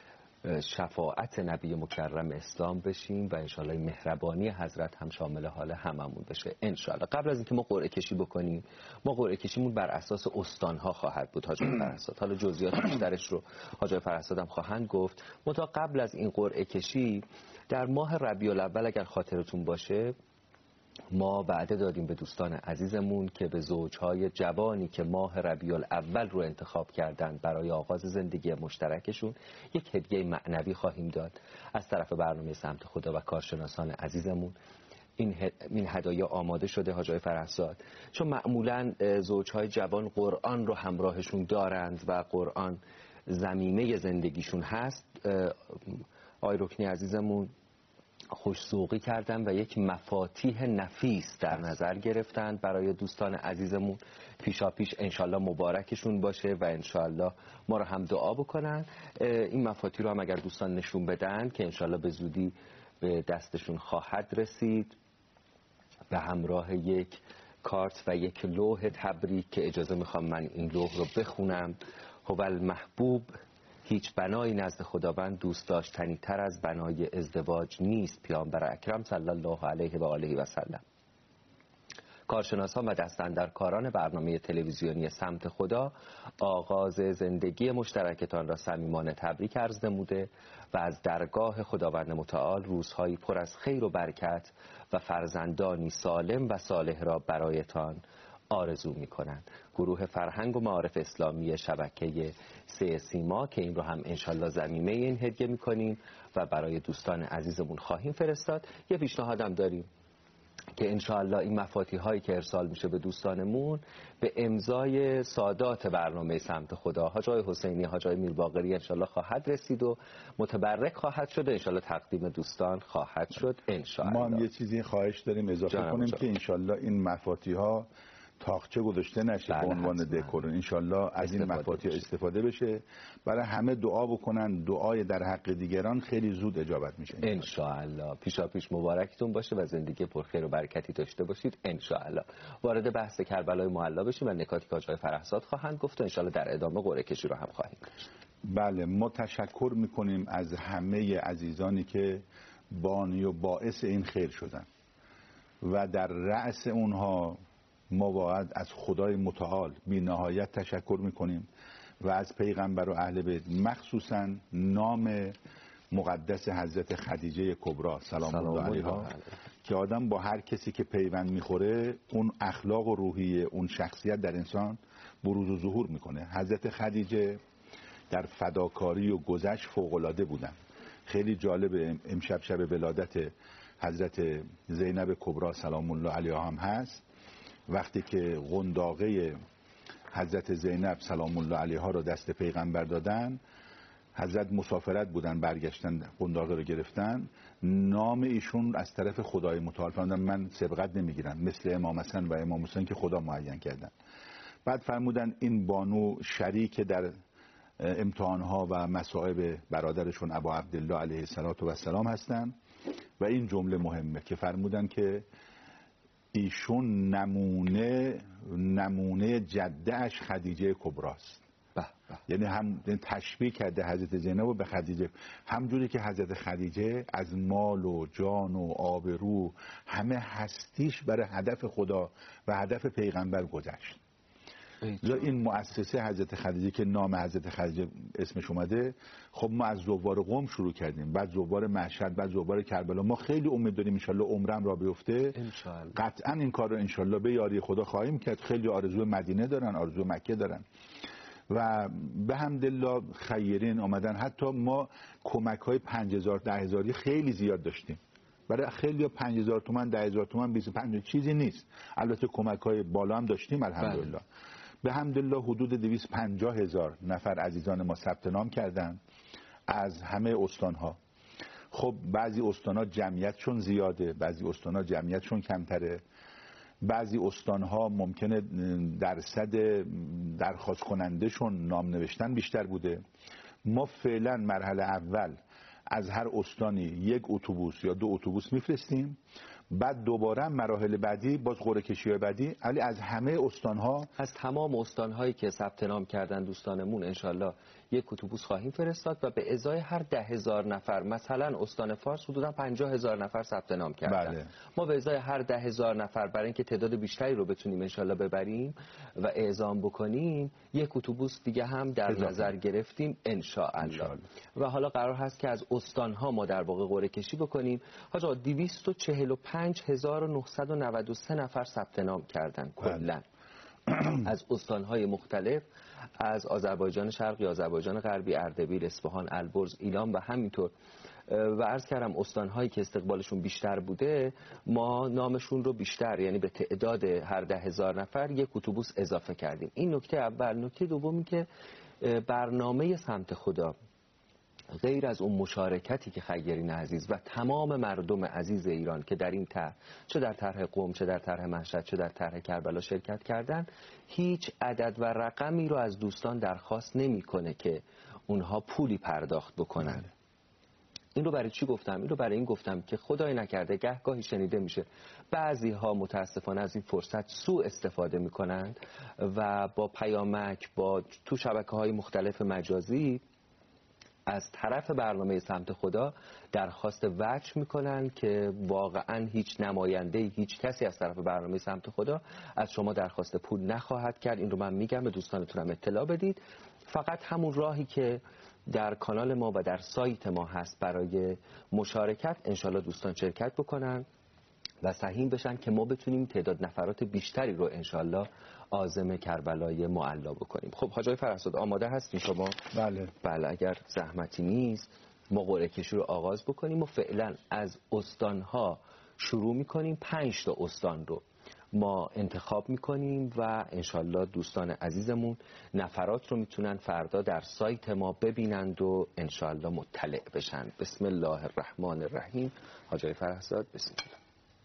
شفاعت نبی مکرم اسلام بشیم و انشالله مهربانی حضرت هم شامل حال هممون بشه انشالله. قبل از اینکه ما قرعه کشی بکنیم، ما قرعه کشیمون بر اساس استانها خواهد بود حاجی فرهزاد. حالا جزئیات بیشترش رو حاجی فرهزاد هم خواهند گفت. منتها قبل از این قرعه کشی در ماه ربیع الاول اگر خاطرتون باشه ما وعده دادیم به دوستان عزیزمون که به زوجهای جوانی که ماه ربیع الاول رو انتخاب کردن برای آغاز زندگی مشترکشون یک هدیه معنوی خواهیم داد از طرف برنامه سمت خدا و کارشناسان عزیزمون. این این هدایا آماده شده حاجی فرهزاد، چون معمولا زوجهای جوان قرآن رو همراهشون دارند و قرآن زمینه زندگیشون هست. آقای رکنی عزیزمون خوش‌ذوقی کردن و یک مفاتیح نفیس در نظر گرفتن برای دوستان عزیزمون. پیشا پیش انشالله مبارکشون باشه و انشالله ما رو هم دعا بکنن. این مفاتیح رو هم اگر دوستان نشون بدن که انشالله به زودی به دستشون خواهد رسید، به همراه یک کارت و یک لوح تبریک که اجازه میخوام من این لوح رو بخونم. هو المحبوب، هیچ بنایی نزد خداوند دوست داشتنی تر از بنای ازدواج نیست. پیامبر اکرم صلی الله علیه و آله و سلم. کارشناسان و دستاندرکاران برنامه تلویزیونی سمت خدا آغاز زندگی مشترکتان را صمیمانه تبریک عرض نموده و از درگاه خداوند متعال روزهایی پر از خیر و برکت و فرزندانی سالم و صالح را برایتان آرزو می کنند. گروه فرهنگ و معارف اسلامی شبکه سه سیما که این رو هم انشالله ضمیمه این هدیه می کنیم و برای دوستان عزیزمون خواهیم فرستاد. یه پیشنهادم داریم که انشاءالله این مفاتیح هایی که ارسال میشه به دوستانمون به امضای سادات برنامه سمت خدا حاج آقای حسینی، حاج آقای میرباقری انشاءالله خواهد رسید و متبرک خواهد شد. انشاءالله تقدیم دوستان خواهد شد انشاءالله. ما هم یه چیزی خواهش داریم اضافه کنیم جانم. که انشاءالله این مفاتیح ها تاقچه گذاشته نشه به عنوان دکور. انشالله از این مفاتیح استفاده بشه، برای همه دعا بکنن. دعای در حق دیگران خیلی زود اجابت میشه انشالله. پیشا پیش مبارکتون باشه و زندگی پرخیر و برکتی داشته باشید انشالله. وارد بحث کربلای معلا بشیم و نکاتی که آقای فرحزاد خواهند گفت و انشالله در ادامه قرعه کشی رو هم خواهیم داشت. بله، ما تشکر میکنیم از همه عزیزانی که بانی و باعث این خیر شدن و در رأس اونها ما باید از خدای متعال بی نهایت تشکر میکنیم و از پیغمبر و اهل بیت، مخصوصا نام مقدس حضرت خدیجه کبری سلام الله علیها که آدم با هر کسی که پیوند میخوره اون اخلاق و روحیه، اون شخصیت در انسان بروز و ظهور میکنه. حضرت خدیجه در فداکاری و گذشت فوق‌العاده بودن. خیلی جالب، امشب شب ولادت حضرت زینب کبری سلام الله علیها هم هست. وقتی که قنداقه حضرت زینب سلام الله علیها رو دست پیغمبر دادن، حضرت مسافرت بودن، برگشتن قنداقه رو گرفتن، نام ایشون از طرف خدای متعال فرمودن من سبقت نمیگیرم، مثل امام حسن و امام حسین که خدا معین کردن. بعد فرمودن این بانو شریک در امتحانها و مصائب برادرشون ابا عبدالله علیه السلام هستن و این جمله مهمه که فرمودن که ایشون نمونه نمونه جده اش خدیجه کبری است. یعنی هم تشبیه کرده حضرت زینب به خدیجه، همجوری که حضرت خدیجه از مال و جان و آبرو همه هستیش برای هدف خدا و هدف پیغمبر گذشت. یا این مؤسسه حضرت خدیجه که نام حضرت خدیجه اسمش اومده، خب ما از زوار قم شروع کردیم، بعد زوار مشهد، بعد زوار کربلا. ما خیلی امید داریم انشالله عمرم را بیفته، قطعا این کار رو انشالله به یاری خدا خواهیم کرد. خیلی آرزو مدینه دارن، آرزو مکه دارن و به حمدالله خیرین آمدن. حتی ما کمک های پنج هزار ده هزاری خیلی زیاد داشتیم، برای خیلی پنج هزار تومان ده هزار تومان بیست و پنج چیزی نیست. البته کمک های بالا هم داشتیم الحمدلله. به حمدالله حدود دویست و پنجاه هزار نفر عزیزان ما ثبت نام کردن از همه استانها. خب بعضی استانها جمعیتشون زیاده، بعضی استانها جمعیتشون کمتره، بعضی استانها ممکنه درصد درخواست کنندشون نام نوشتن بیشتر بوده. ما فعلا مرحله اول از هر استانی یک اتوبوس یا دو اتوبوس میفرستیم، بعد دوباره مراحل بعدی باز قرعه کشی بعدی علی از همه استانها، از تمام استانهایی که ثبت نام کردن دوستانمون انشالله یک اتوبوس خواهیم فرستاد و به ازای هر ده هزار نفر، مثلا استان فارس حدودا پنجاه هزار نفر ثبت نام کردن. بله. ما به ازای هر ده هزار نفر برای اینکه تعداد بیشتری رو بتونیم انشالله ببریم و اعزام بکنیم، یک اتوبوس دیگه هم در اضافه. نظر گرفتیم انشالله. و حالا قرار هست که از استانها ما در واقع قرعه کشی بکنیم. حاجا دویست و چهل و پنج هزار و نهصد و نود و سه نفر ثبت نام کردن کلا از استانهای مختلف، از آذربایجان شرقی، آذربایجان غربی، اردبیل، اصفهان، البرز، ایلام و همینطور. و عرض کردم استانهایی که استقبالشون بیشتر بوده ما نامشون رو بیشتر، یعنی به تعداد هر ده هزار نفر یک اتوبوس اضافه کردیم. این نکته اول. نکته دومی که برنامه سمت خدا غیر از اون مشارکتی که خیرین عزیز و تمام مردم عزیز ایران که در این طرح، چه در طرح قم، چه در طرح مشهد، چه در طرح کربلا شرکت کردن، هیچ عدد و رقمی رو از دوستان درخواست نمیکنه که اونها پولی پرداخت بکنن. این رو برای چی گفتم؟ این رو برای این گفتم که خدای نکرده گهگاهی شنیده میشه بعضی ها متاسفانه از این فرصت سوء استفاده میکنند و با پیامک، با تو شبکه های مختلف مجازی از طرف برنامه سمت خدا درخواست وجه میکنن که واقعا هیچ نماینده، هیچ کسی از طرف برنامه سمت خدا از شما درخواست پول نخواهد کرد. این رو من میگم، به دوستانتونم اطلاع بدید. فقط همون راهی که در کانال ما و در سایت ما هست برای مشارکت، انشالله دوستان شرکت بکنن و سهیم بشن که ما بتونیم تعداد نفرات بیشتری رو انشالله عازم کربلای معلا بکنیم. خب حاج آقای فرهزاد آماده هستین شما؟ بله بله، اگر زحمتی نیست ما قرعه کشی رو آغاز بکنیم و فعلا از استانها شروع میکنیم. پنج تا استان رو ما انتخاب میکنیم و انشالله دوستان عزیزمون نفرات رو میتونن فردا در سایت ما ببینند و انشالله مطلع بشن. بسم الله الرحمن الرحیم. حاج آقای فرهزاد بسم الله.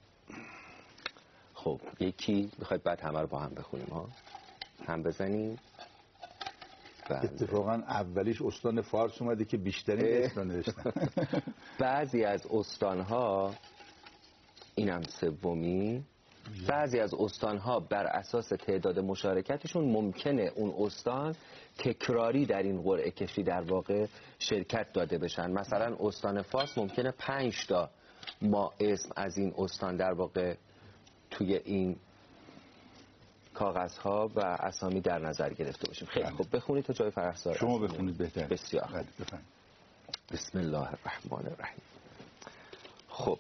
خب یکی بخواید بعد همه رو با هم بخونیم ها، هم بزنیم. اتفاقا اولیش استان فارس اومده که بیشترین اسم نوشتن. بعضی از استانها، اینم سومی، بعضی از استانها بر اساس تعداد مشارکتشون ممکنه اون استان تکراری در این قرعه کشی در واقع شرکت داده بشن. مثلا استان فارس ممکنه پنج تا ما اسم از این استان در واقع توی این کاغذها و اسامی در نظر گرفته باشیم. خیلی خب بخونید تا جای فرهزاد. شما بخونید بهتره. بسیار خوب. بسم الله الرحمن الرحیم. خب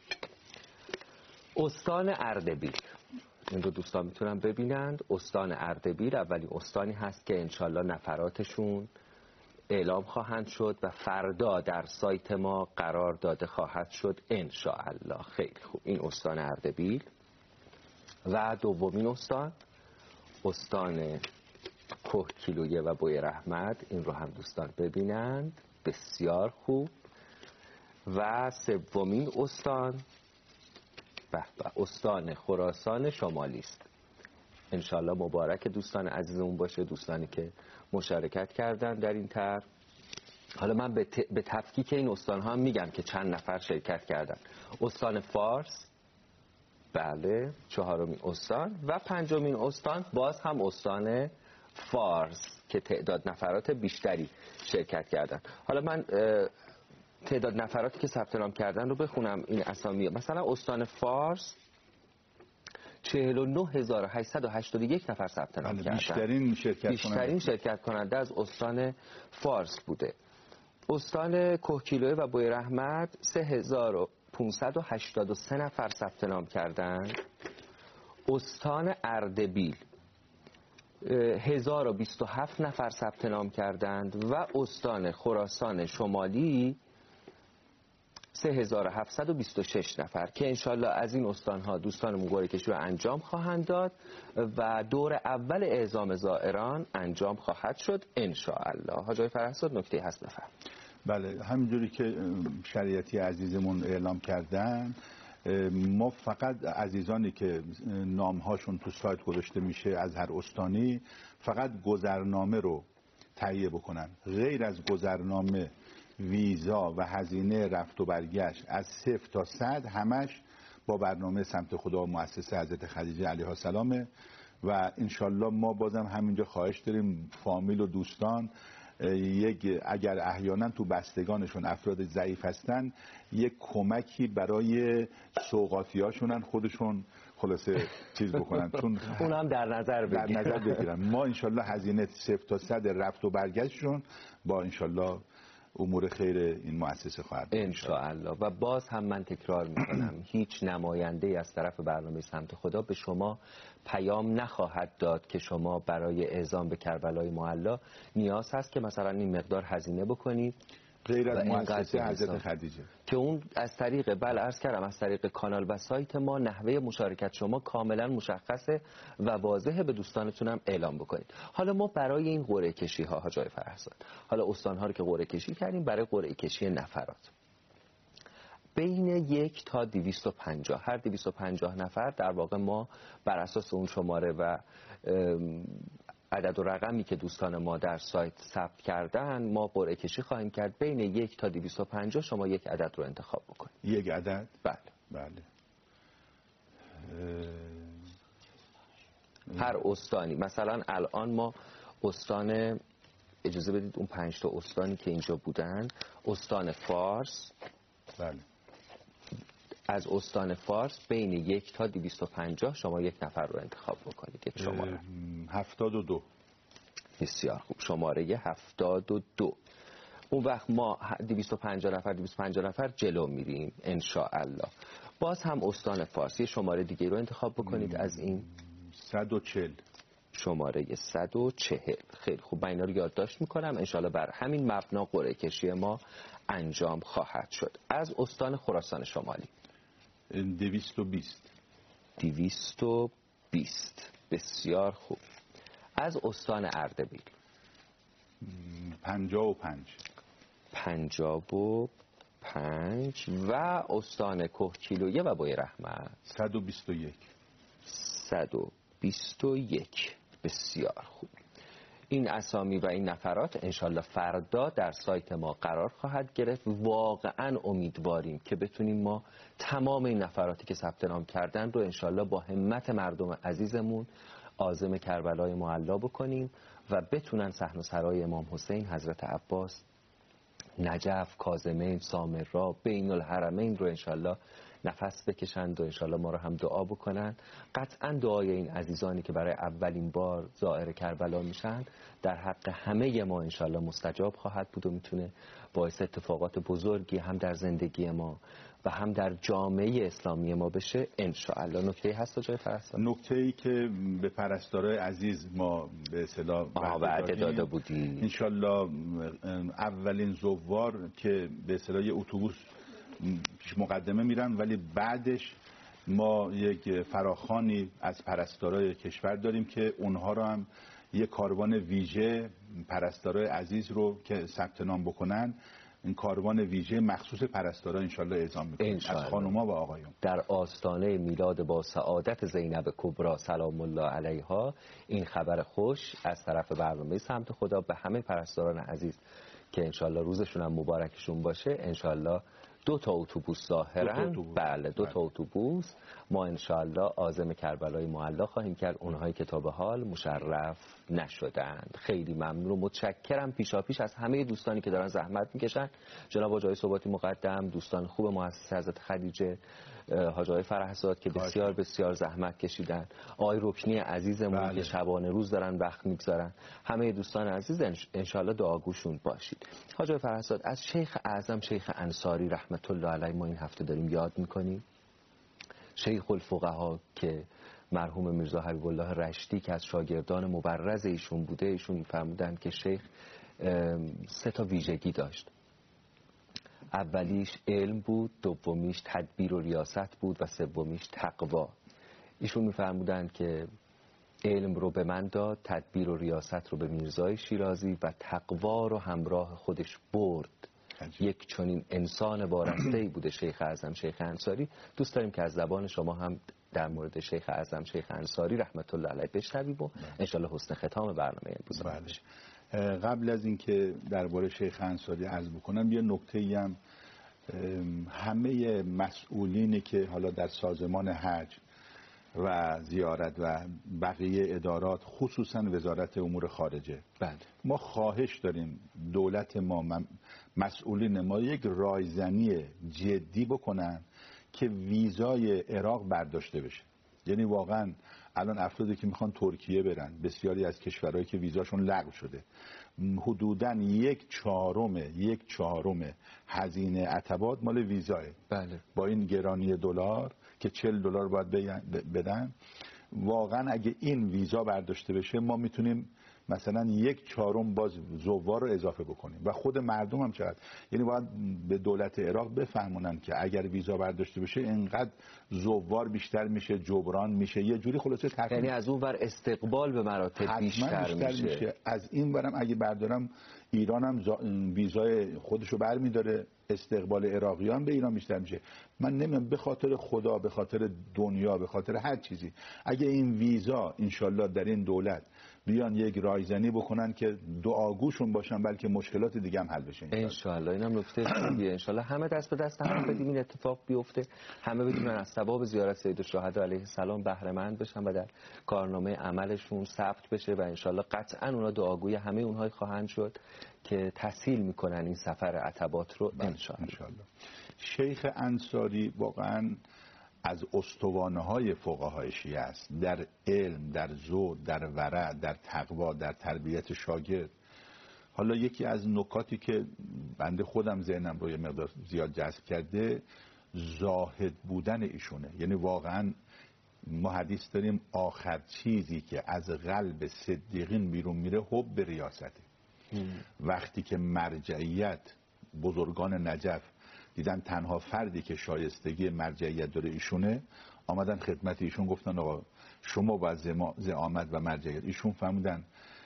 استان اردبیل، این رو دوستان میتونن ببینند. استان اردبیل اولین استانی هست که انشالله نفراتشون اعلام خواهند شد و فردا در سایت ما قرار داده خواهد شد انشاءالله. خیلی خوب، این استان اردبیل. و دومین استان استان کهگیلویه و بوی رحمت، این رو هم دوستان ببینند. بسیار خوب. و سومین استان به به استان خراسان شمالی است. انشالله مبارک دوستان عزیزمون باشه، دوستانی که مشارکت کردن در این طرح. حالا من به, ت... به تفکیک این استان ها هم میگم که چند نفر شرکت کردن. استان فارس، بله، چهارمین استان و پنجمین استان باز هم استان فارس که تعداد نفرات بیشتری شرکت کردن. حالا من تعداد نفراتی که ثبت نام کردن رو بخونم این اسامی. مثلا استان فارس چهل و نه هزار و هشتصد و هشتاد و یک نفر ثبت نام کردن. بیشترین شرکت بیشترین شرکت کننده از استان فارس بوده. استان کهگیلویه و بوی رحمت سه هزار و پانصد و هشتاد و سه نفر ثبت نام کردند. استان اردبیل هزار و بیست و هفت نفر ثبت نام کردند و استان خراسان شمالی سه هزار و هفتصد و بیست و شش نفر که انشالله از این استانها دوستانمون قرعه کشی رو انجام خواهند داد و دور اول اعزام زائران انجام خواهد شد انشالله. حاج آقای فرهزاد نکته هست بفرم. بله، همینجوری که شریعتی عزیزمون اعلام کردن، ما فقط عزیزانی که نامهاشون تو سایت گذاشته میشه از هر استانی فقط گذرنامه رو تهیه بکنن. غیر از گذرنامه، ویزا و هزینه رفت و برگشت از صفر تا صد همش با برنامه سمت خدا و مؤسسه حضرت خدیجه علیها السلام. و انشالله ما بازم همینجا خواهش داریم فامیل و دوستان، یک اگر احیانا تو بستگانشون افراد ضعیف هستن یک کمکی برای سوغاتیاشونن خودشون خلاصه چیز بکنن، چون اون هم در نظر در نظر بگیرن. ما انشالله هزینه صفر تا صد رفت و برگشتشون با انشالله امور خیر این مؤسسه خواهد انشاءالله. و باز هم من تکرار میکنم هیچ نماینده از طرف برنامه سمت خدا به شما پیام نخواهد داد که شما برای اعزام به کربلای معلا نیاز هست که مثلا این مقدار هزینه بکنید. غیر از مؤسسه حضرت خدیجه که اون از طریق بله عرض کردم از طریق کانال و سایت ما نحوه مشارکت شما کاملا مشخصه و واضحه، به دوستانتون هم اعلام بکنید. حالا ما برای این قرعه کشی ها حاج آقای فرهزاد، حالا استان ها رو که قرعه کشی کردیم برای قرعه کشی نفرات بین یک تا دویست و پنجاه، هر دویست و پنجاه نفر در واقع ما بر اساس اون شماره و عدد و رقمی که دوستان ما در سایت ثبت کردن ما قرعه کشی خواهیم کرد. بین یک تا دویست و پنجاه شما یک عدد رو انتخاب بکنید. یک عدد؟ بله بله. هر استانی مثلا الان ما استان، اجازه بدید اون پنج تا استانی که اینجا بودن، استان فارس، بله، از استان فارس بین یک تا دویست و پنجاه شما یک نفر رو انتخاب بکنید. یک شماره هفتاد و دو. بسیار خوب، شماره هفتاد و دو. اون وقت ما دویست و پنجاه نفر دویست و پنجاه نفر جلو میریم ان شاء الله. باز هم استان فارس یه شماره دیگه رو انتخاب بکنید از این. صد و چهل. شماره صد و چهل. خیلی خوب، من اینا رو یادداشت میکنم. ان شاء الله بر همین مبنا قرعه کشی ما انجام خواهد شد. از استان خراسان شمالی دویست و بیست. دویست و بیست. بسیار خوب. از استان اردبیل پنجاه و پنج. پنجاه و پنج. و استان کوهگیلویه و بوی رحمت صد و بیست و یک. صد و بیست و یک. بسیار خوب. این اسامی و این نفرات انشالله فردا در سایت ما قرار خواهد گرفت. واقعا امیدواریم که بتونیم ما تمام این نفراتی که ثبت نام کردن رو انشالله با همت مردم عزیزمون عازم کربلای معلا بکنیم و بتونن صحن و سرای امام حسین، حضرت عباس، نجف، کاظمین، سامرا، بین الحرمین رو انشالله نفس بکشند و انشالله ما رو هم دعا بکنن. قطعا دعای این عزیزانی که برای اولین بار زائر کربلا میشن در حق همه ما انشالله مستجاب خواهد بود و میتونه باعث اتفاقات بزرگی هم در زندگی ما و هم در جامعه اسلامی ما بشه انشالله. نکته هست جای فرهزاد؟ نکته ای که به پرستارای عزیز ما به اصطلاح وعده داده بودی انشالله اولین زوار که به اصطلاح اتوبوس پیش مقدمه میرن، ولی بعدش ما یک فراخوانی از پرستارای کشور داریم که اونها رو هم یک کاروان ویژه پرستارای عزیز رو که ثبت نام بکنن، این کاروان ویژه مخصوص پرستارا انشالله اعزام میکنیم از خانوما و آقایون. در آستانه میلاد با سعادت زینب کبرا سلام الله علیها این خبر خوش از طرف برنامه سمت خدا به همه پرستاران عزیز که انشالله روزشون هم مبارکشون باشه. انشالله دو تا اتوبوس ظاهرا، بله دو تا اتوبوس ما انشالله عازم کربلای معلا خواهیم کرد. اونهایی که تا به حال مشرف نشدند. خیلی ممنون و متشکرم پیشا پیش از همه دوستانی که دارن زحمت میکشن. جناب حاج آقای ثباتی مقدم، دوستان خوب مؤسسه حضرت خدیجه، حاج آقای فرهزاد که بسیار بسیار زحمت کشیدن، آقای رکنی عزیزمون بله. که شبانه روز دارن وقت میگذارن. همه دوستان عزیز انشالله دعاگوشون باشید. حاج آقای فرهزاد، از شیخ اعظم شیخ انصاری رحمت الله علیه ما این هفته داریم یاد میکنیم. شیخ الفقها که مرحوم میرزا حبیب الله رشتی که از شاگردان مبرز ایشون بوده، ایشون میفرمودن که شیخ سه تا ویژگی داشت. اولیش علم بود، دومیش تدبیر و ریاست بود و سومیش تقوا. ایشون میفرمودن که علم رو به من داد، تدبیر و ریاست رو به میرزای شیرازی و تقوا رو همراه خودش برد. یک چنین انسان وارسته‌ای بوده شیخ اعظم شیخ انصاری. دوست داریم که از زبان شما هم در مورد شیخ اعظم شیخ انصاری رحمت الله علیه بشنویم و انشالله حسن ختام برنامه امروز باشه. قبل از اینکه درباره شیخ انصاری عرض بکنم یه نکته‌ای هم، همه مسئولینی که حالا در سازمان حج و زیارت و بقیه ادارات خصوصا وزارت امور خارجه بله. ما خواهش داریم دولت ما مسئولین ما یک رایزنی جدی بکنن که ویزای عراق برداشته بشه. یعنی واقعا الان افرادی که میخوان ترکیه برن، بسیاری از کشورهایی که ویزاشون لغو شده، حدوداً یک چهارم یک چهارم هزینه عتبات مال ویزاه. بله. با این گرانی دلار که چهل دلار باید بدن، واقعا اگه این ویزا برداشته بشه ما میتونیم مثلا یک چهارم باز زوار رو اضافه بکنیم و خود مردم هم چقدر، یعنی باید به دولت عراق بفهمونن که اگر ویزا برداشته بشه اینقدر زوار بیشتر میشه، جبران میشه، یه جوری خلاصه تقریبا یعنی از اون ور استقبال به مراتب بیشتر, بیشتر میشه. میشه از این ورم اگه بردارم ایرانم ویزای خودشو برمیداره، استقبال عراقیان به ایران بیشتر میشه. من نمیدونم به خاطر خدا، به خاطر دنیا، به خاطر هر چیزی، اگه این ویزا انشالله در این دولت بیان یک رایزنی بکنن که دعاگوشون باشن، بلکه مشکلات دیگه هم حل بشه انشالله. اینم نکته خوبیه. انشالله همه دست به دست هم بدیم این اتفاق بیفته، همه بتونن از ثواب زیارت سید الشهدا علیه السلام بهره مند بشن و در کارنامه عملشون ثبت بشه و انشالله قطعا اونا دعاگوی همه اونهایی خواهند شد که تسهیل میکنن این سفر عتبات رو انشالله. انشالله. شیخ انصاری واقعا از استوانه های فقهای شیعه است، در علم، در زهد، در ورع، در تقوا، در تربیت شاگرد. حالا یکی از نکاتی که بنده خودم ذهنم رو یه مقدار زیاد جذب کرده زاهد بودن ایشونه. یعنی واقعا ما حدیث داریم آخر چیزی که از قلب صدیقین بیرون میره حب ریاسته. وقتی که مرجعیت بزرگان نجف دیدن تنها فردی که شایستگی مرجعیت داره ایشونه، آمدن خدمت ایشون گفتن آقا شما باید زعامت و مرجعیت. ایشون فهمیدن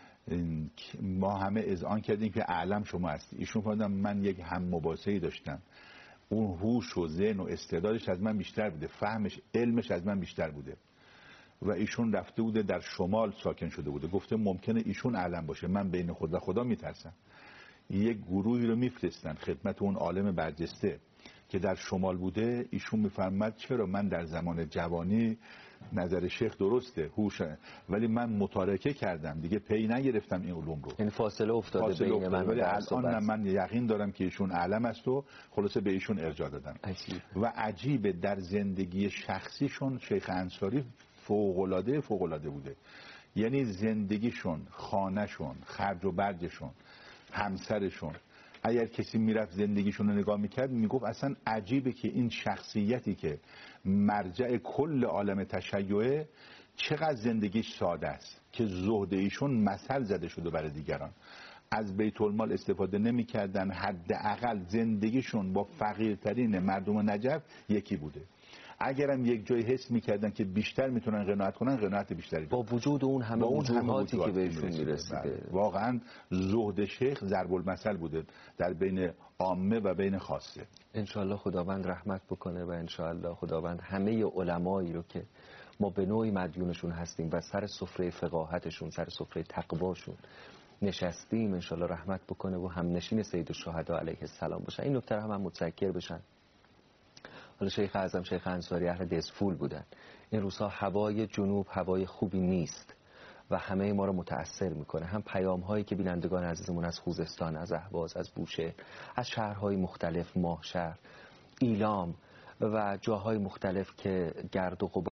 ما همه اذعان کردیم که اعلم شما هستی. ایشون فهمیدن من یک هم مباحثه‌ای داشتم، اون هوش و ذهن و استعدادش از من بیشتر بوده، فهمش، علمش از من بیشتر بوده و ایشون رفته بوده در شمال ساکن شده بوده. گفته ممکنه ایشون اعلم باشه، من بین خود و خدا میترسم. یک گروهی رو میفرستن خدمت اون عالم برجسته که در شمال بوده. ایشون میفرماد چرا من در زمان جوانی نظر شیخ درسته، هوشه، ولی من متارکه کردم دیگه، پی نگرفتم این علوم رو. این فاصله افتاده فاصله بین افتاده. من ولی و الان من یقین دارم که ایشون اعلم است و خلاصه به ایشون ارجاع دادم. عجیب. و عجیبه در زندگی شخصیشون شیخ انصاری فوق‌العاده فوق‌العاده بوده. یعنی زندگیشون، خانهشون، خرج و برجشون، همسرشون، اگر کسی میرفت زندگیشون رو نگاه میکرد میگفت اصلا عجیبه که این شخصیتی که مرجع کل عالم تشیعه چقدر زندگیش ساده است که زهد ایشون مثل زده شده برای دیگران. از بیت المال استفاده نمیکردن، حداقل زندگیشون با فقیرترین مردم نجف یکی بوده. اگرم یک جای حس میکردن که بیشتر میتونن قناعت کنن، قناعت بیشتری با وجود اون همه وجوهاتی که بهشون میرسیده. واقعا زهد شیخ ضرب المثل بوده در بین عامه و بین خاصه. انشالله خداوند رحمت بکنه و انشالله خداوند همه علمایی رو که ما به نوعی مدیونشون هستیم و سر سفره فقاهتشون، سر سفره تقواشون نشستیم، انشالله رحمت بکنه و هم نشین سید الشهدا علیه السلام باشن. این نکته هم, هم متذکر بشن. حالا شیخ اعظم شیخ انصاری اهل دزفول بودن. این روزها هوای جنوب هوای خوبی نیست و همه ما رو متأثر میکنه. هم پیام هایی که بینندگان عزیزمون از خوزستان، از اهواز، از بوشهر، از شهرهای مختلف، ماهشهر، ایلام و جاهای مختلف که گرد و غبار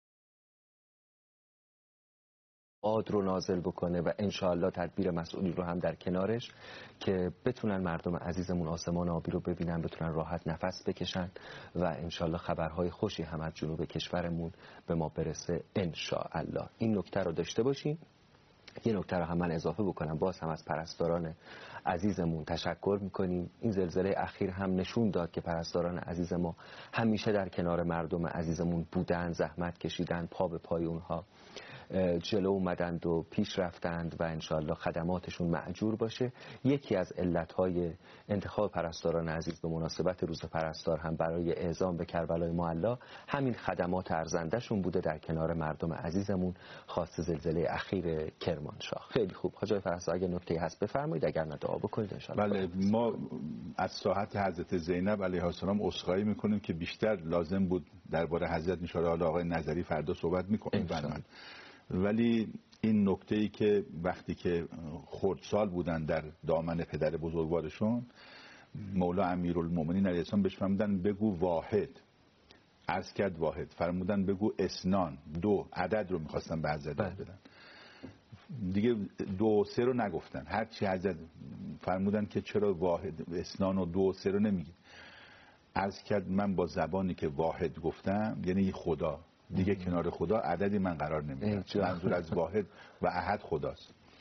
باد رو نازل بکنه و انشاءالله تدبیر مسئولی رو هم در کنارش که بتونن مردم عزیزمون آسمان آبی رو ببینن، بتونن راحت نفس بکشن و انشاءالله خبرهای خوشی هم از جنوب کشورمون به ما برسه انشاءالله. این نکته رو داشته باشیم. یه نکته رو هم من اضافه بکنم، باز هم از پرستاران عزیزمون تشکر میکنیم. این زلزله اخیر هم نشون داد که پرستاران عزیز ما همیشه در کنار مردم عزیزمون بودن، زحمت کشیدن، پا به پای اونها جلو اومدند و پیش رفتند و انشاءالله خدماتشون مأجور باشه. یکی از علتهای انتخاب پرستاران عزیز به مناسبت روز پرستار هم برای اعزام به کربلای معلی همین خدمات ارزندهشون بوده در کنار مردم عزیزمون خاص زلزله اخیر کرمانشاه. خیلی خوب. حاج آقای پرستار اگه نکته‌ای هست بفرمایید، اگر نه دعا بکنید انشاءالله. بله، ما از ساحت حضرت زینب علیها السلام عذرخواهی میکنیم که بیشتر لازم بود درباره حضرت انشاءالله آقای نظری فردا صحبت میکنیم، ولی این نکته‌ای که وقتی که خردسال بودن در دامن پدر بزرگوارشون، مولا امیرالمومنین علیه السلام بهش فرمودن بگو واحد، عرض کرد واحد، فرمودن بگو اسنان، دو، عدد رو میخواستن به حضرت بدن دیگه، دو و سه رو نگفتن. هرچی حضرت فرمودن که چرا واحد، اسنان و دو و سه رو نمیگید. عرض کرد من با زبانی که واحد گفتم یعنی خدا، دیگه کنار خدا عددی من قرار نمیدم. منظور از واحد و احد خداست.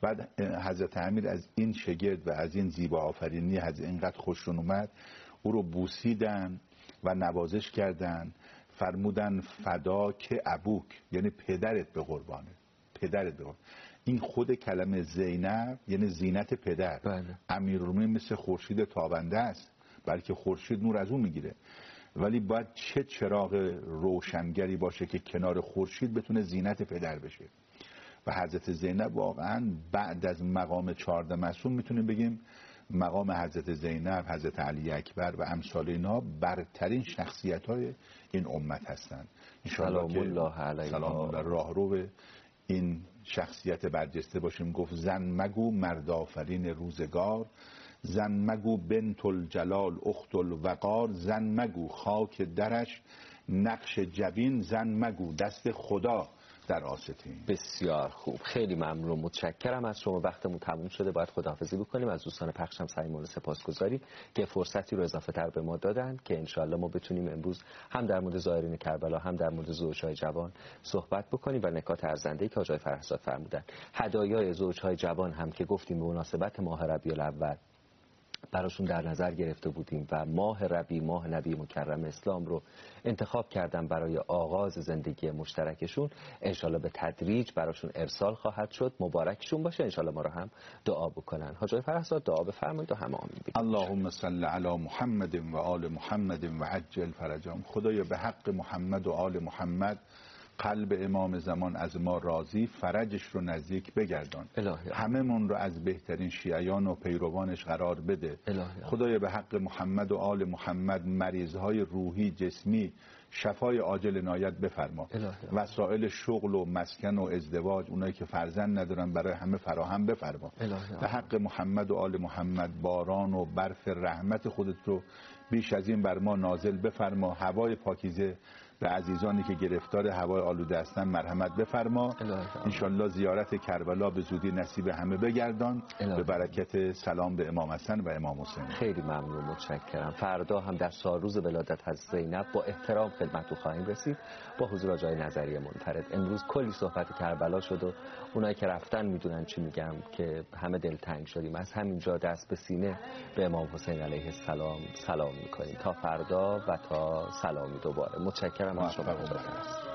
بعد حضرت امیر از این شگرد و از این زیبا آفرینی از اینقدر خوششون اومد، او رو بوسیدن و نوازش کردن، فرمودن فدا که ابوک، یعنی پدرت به قربانه، پدرت به قربانه. این خود کلمه زینب یعنی زینت پدر. بله. امیرالمومنین مثل خورشید تابنده است، بلکه خورشید نور از اون میگیره، ولی باید چه چراغ روشنگری باشه که کنار خورشید بتونه زینت پدر بشه. و حضرت زینب واقعا بعد از مقام چهارده معصوم میتونیم بگیم مقام حضرت زینب، حضرت علی اکبر و امثال اینها برترین شخصیت های این امت هستند. سلام الله علیها. سلام الله راهرو این شخصیت برجسته باشیم. گفت زن مگو مرد آفرین روزگار، زن مگو بنت الجلال اخت الوقار، زن مگو خاک درش نقش جبین، زن مگو دست خدا در آستین. بسیار خوب، خیلی ممنون و متشکرم از شما. وقتمون تموم شده، باید خداحافظی بکنیم. از دوستان پخشم سعیمون سپاسگزاری که فرصتی رو اضافه تر به ما دادن که انشالله ما بتونیم امروز هم در مورد زائرین کربلا هم در مورد زوجهای جوان صحبت بکنیم و نکات ارزنده‌ای که آقای فرهزاد فرمودن. هدایای زوجهای جوان هم که گفتیم به مناسبت ماه ربیع الاول براشون در نظر گرفته بودیم و ماه ربیع، ماه نبی مکرم اسلام رو انتخاب کردن برای آغاز زندگی مشترکشون. انشالله به تدریج براشون ارسال خواهد شد. مبارکشون باشه. انشالله ما رو هم دعا بکنن. حاج فرهزاد دعا بفرمایید و همه آمین بگید. اللهم صل علی محمد و آل محمد و عجل فرجهم. خدایا به حق محمد و آل محمد قلب امام زمان از ما راضی، فرجش رو نزدیک بگردان. همه من رو از بهترین شیعیان و پیروانش قرار بده. خدایا به حق محمد و آل محمد مریضهای روحی جسمی شفای عاجل عنایت بفرما. وسایل شغل و مسکن و ازدواج اونایی که فرزند ندارن برای همه فراهم بفرما. به حق محمد و آل محمد باران و برف رحمت خودت رو بیش از این بر ما نازل بفرما. هوای پاکیزه به عزیزانی که گرفتار هوای آلوده هستن مرحمت بفرما. انشالله زیارت کربلا به زودی نصیب همه بگردان. به برکت سلام به امام حسن و امام حسین. خیلی ممنون، متشکرم. فردا هم در سالروز ولادت حضرت زینب با احترام خدمتتون خواهیم رسید با حضور آقای نظری منفرد. امروز کلی صحبت کربلا شد و اونایی که رفتن میدونن چی میگم که همه دلتنگ شدیم. از همینجا دست به سینه به امام حسین علیه السلام سلام میکنیم تا فردا و تا سلامی دوباره. متشکرم از شما.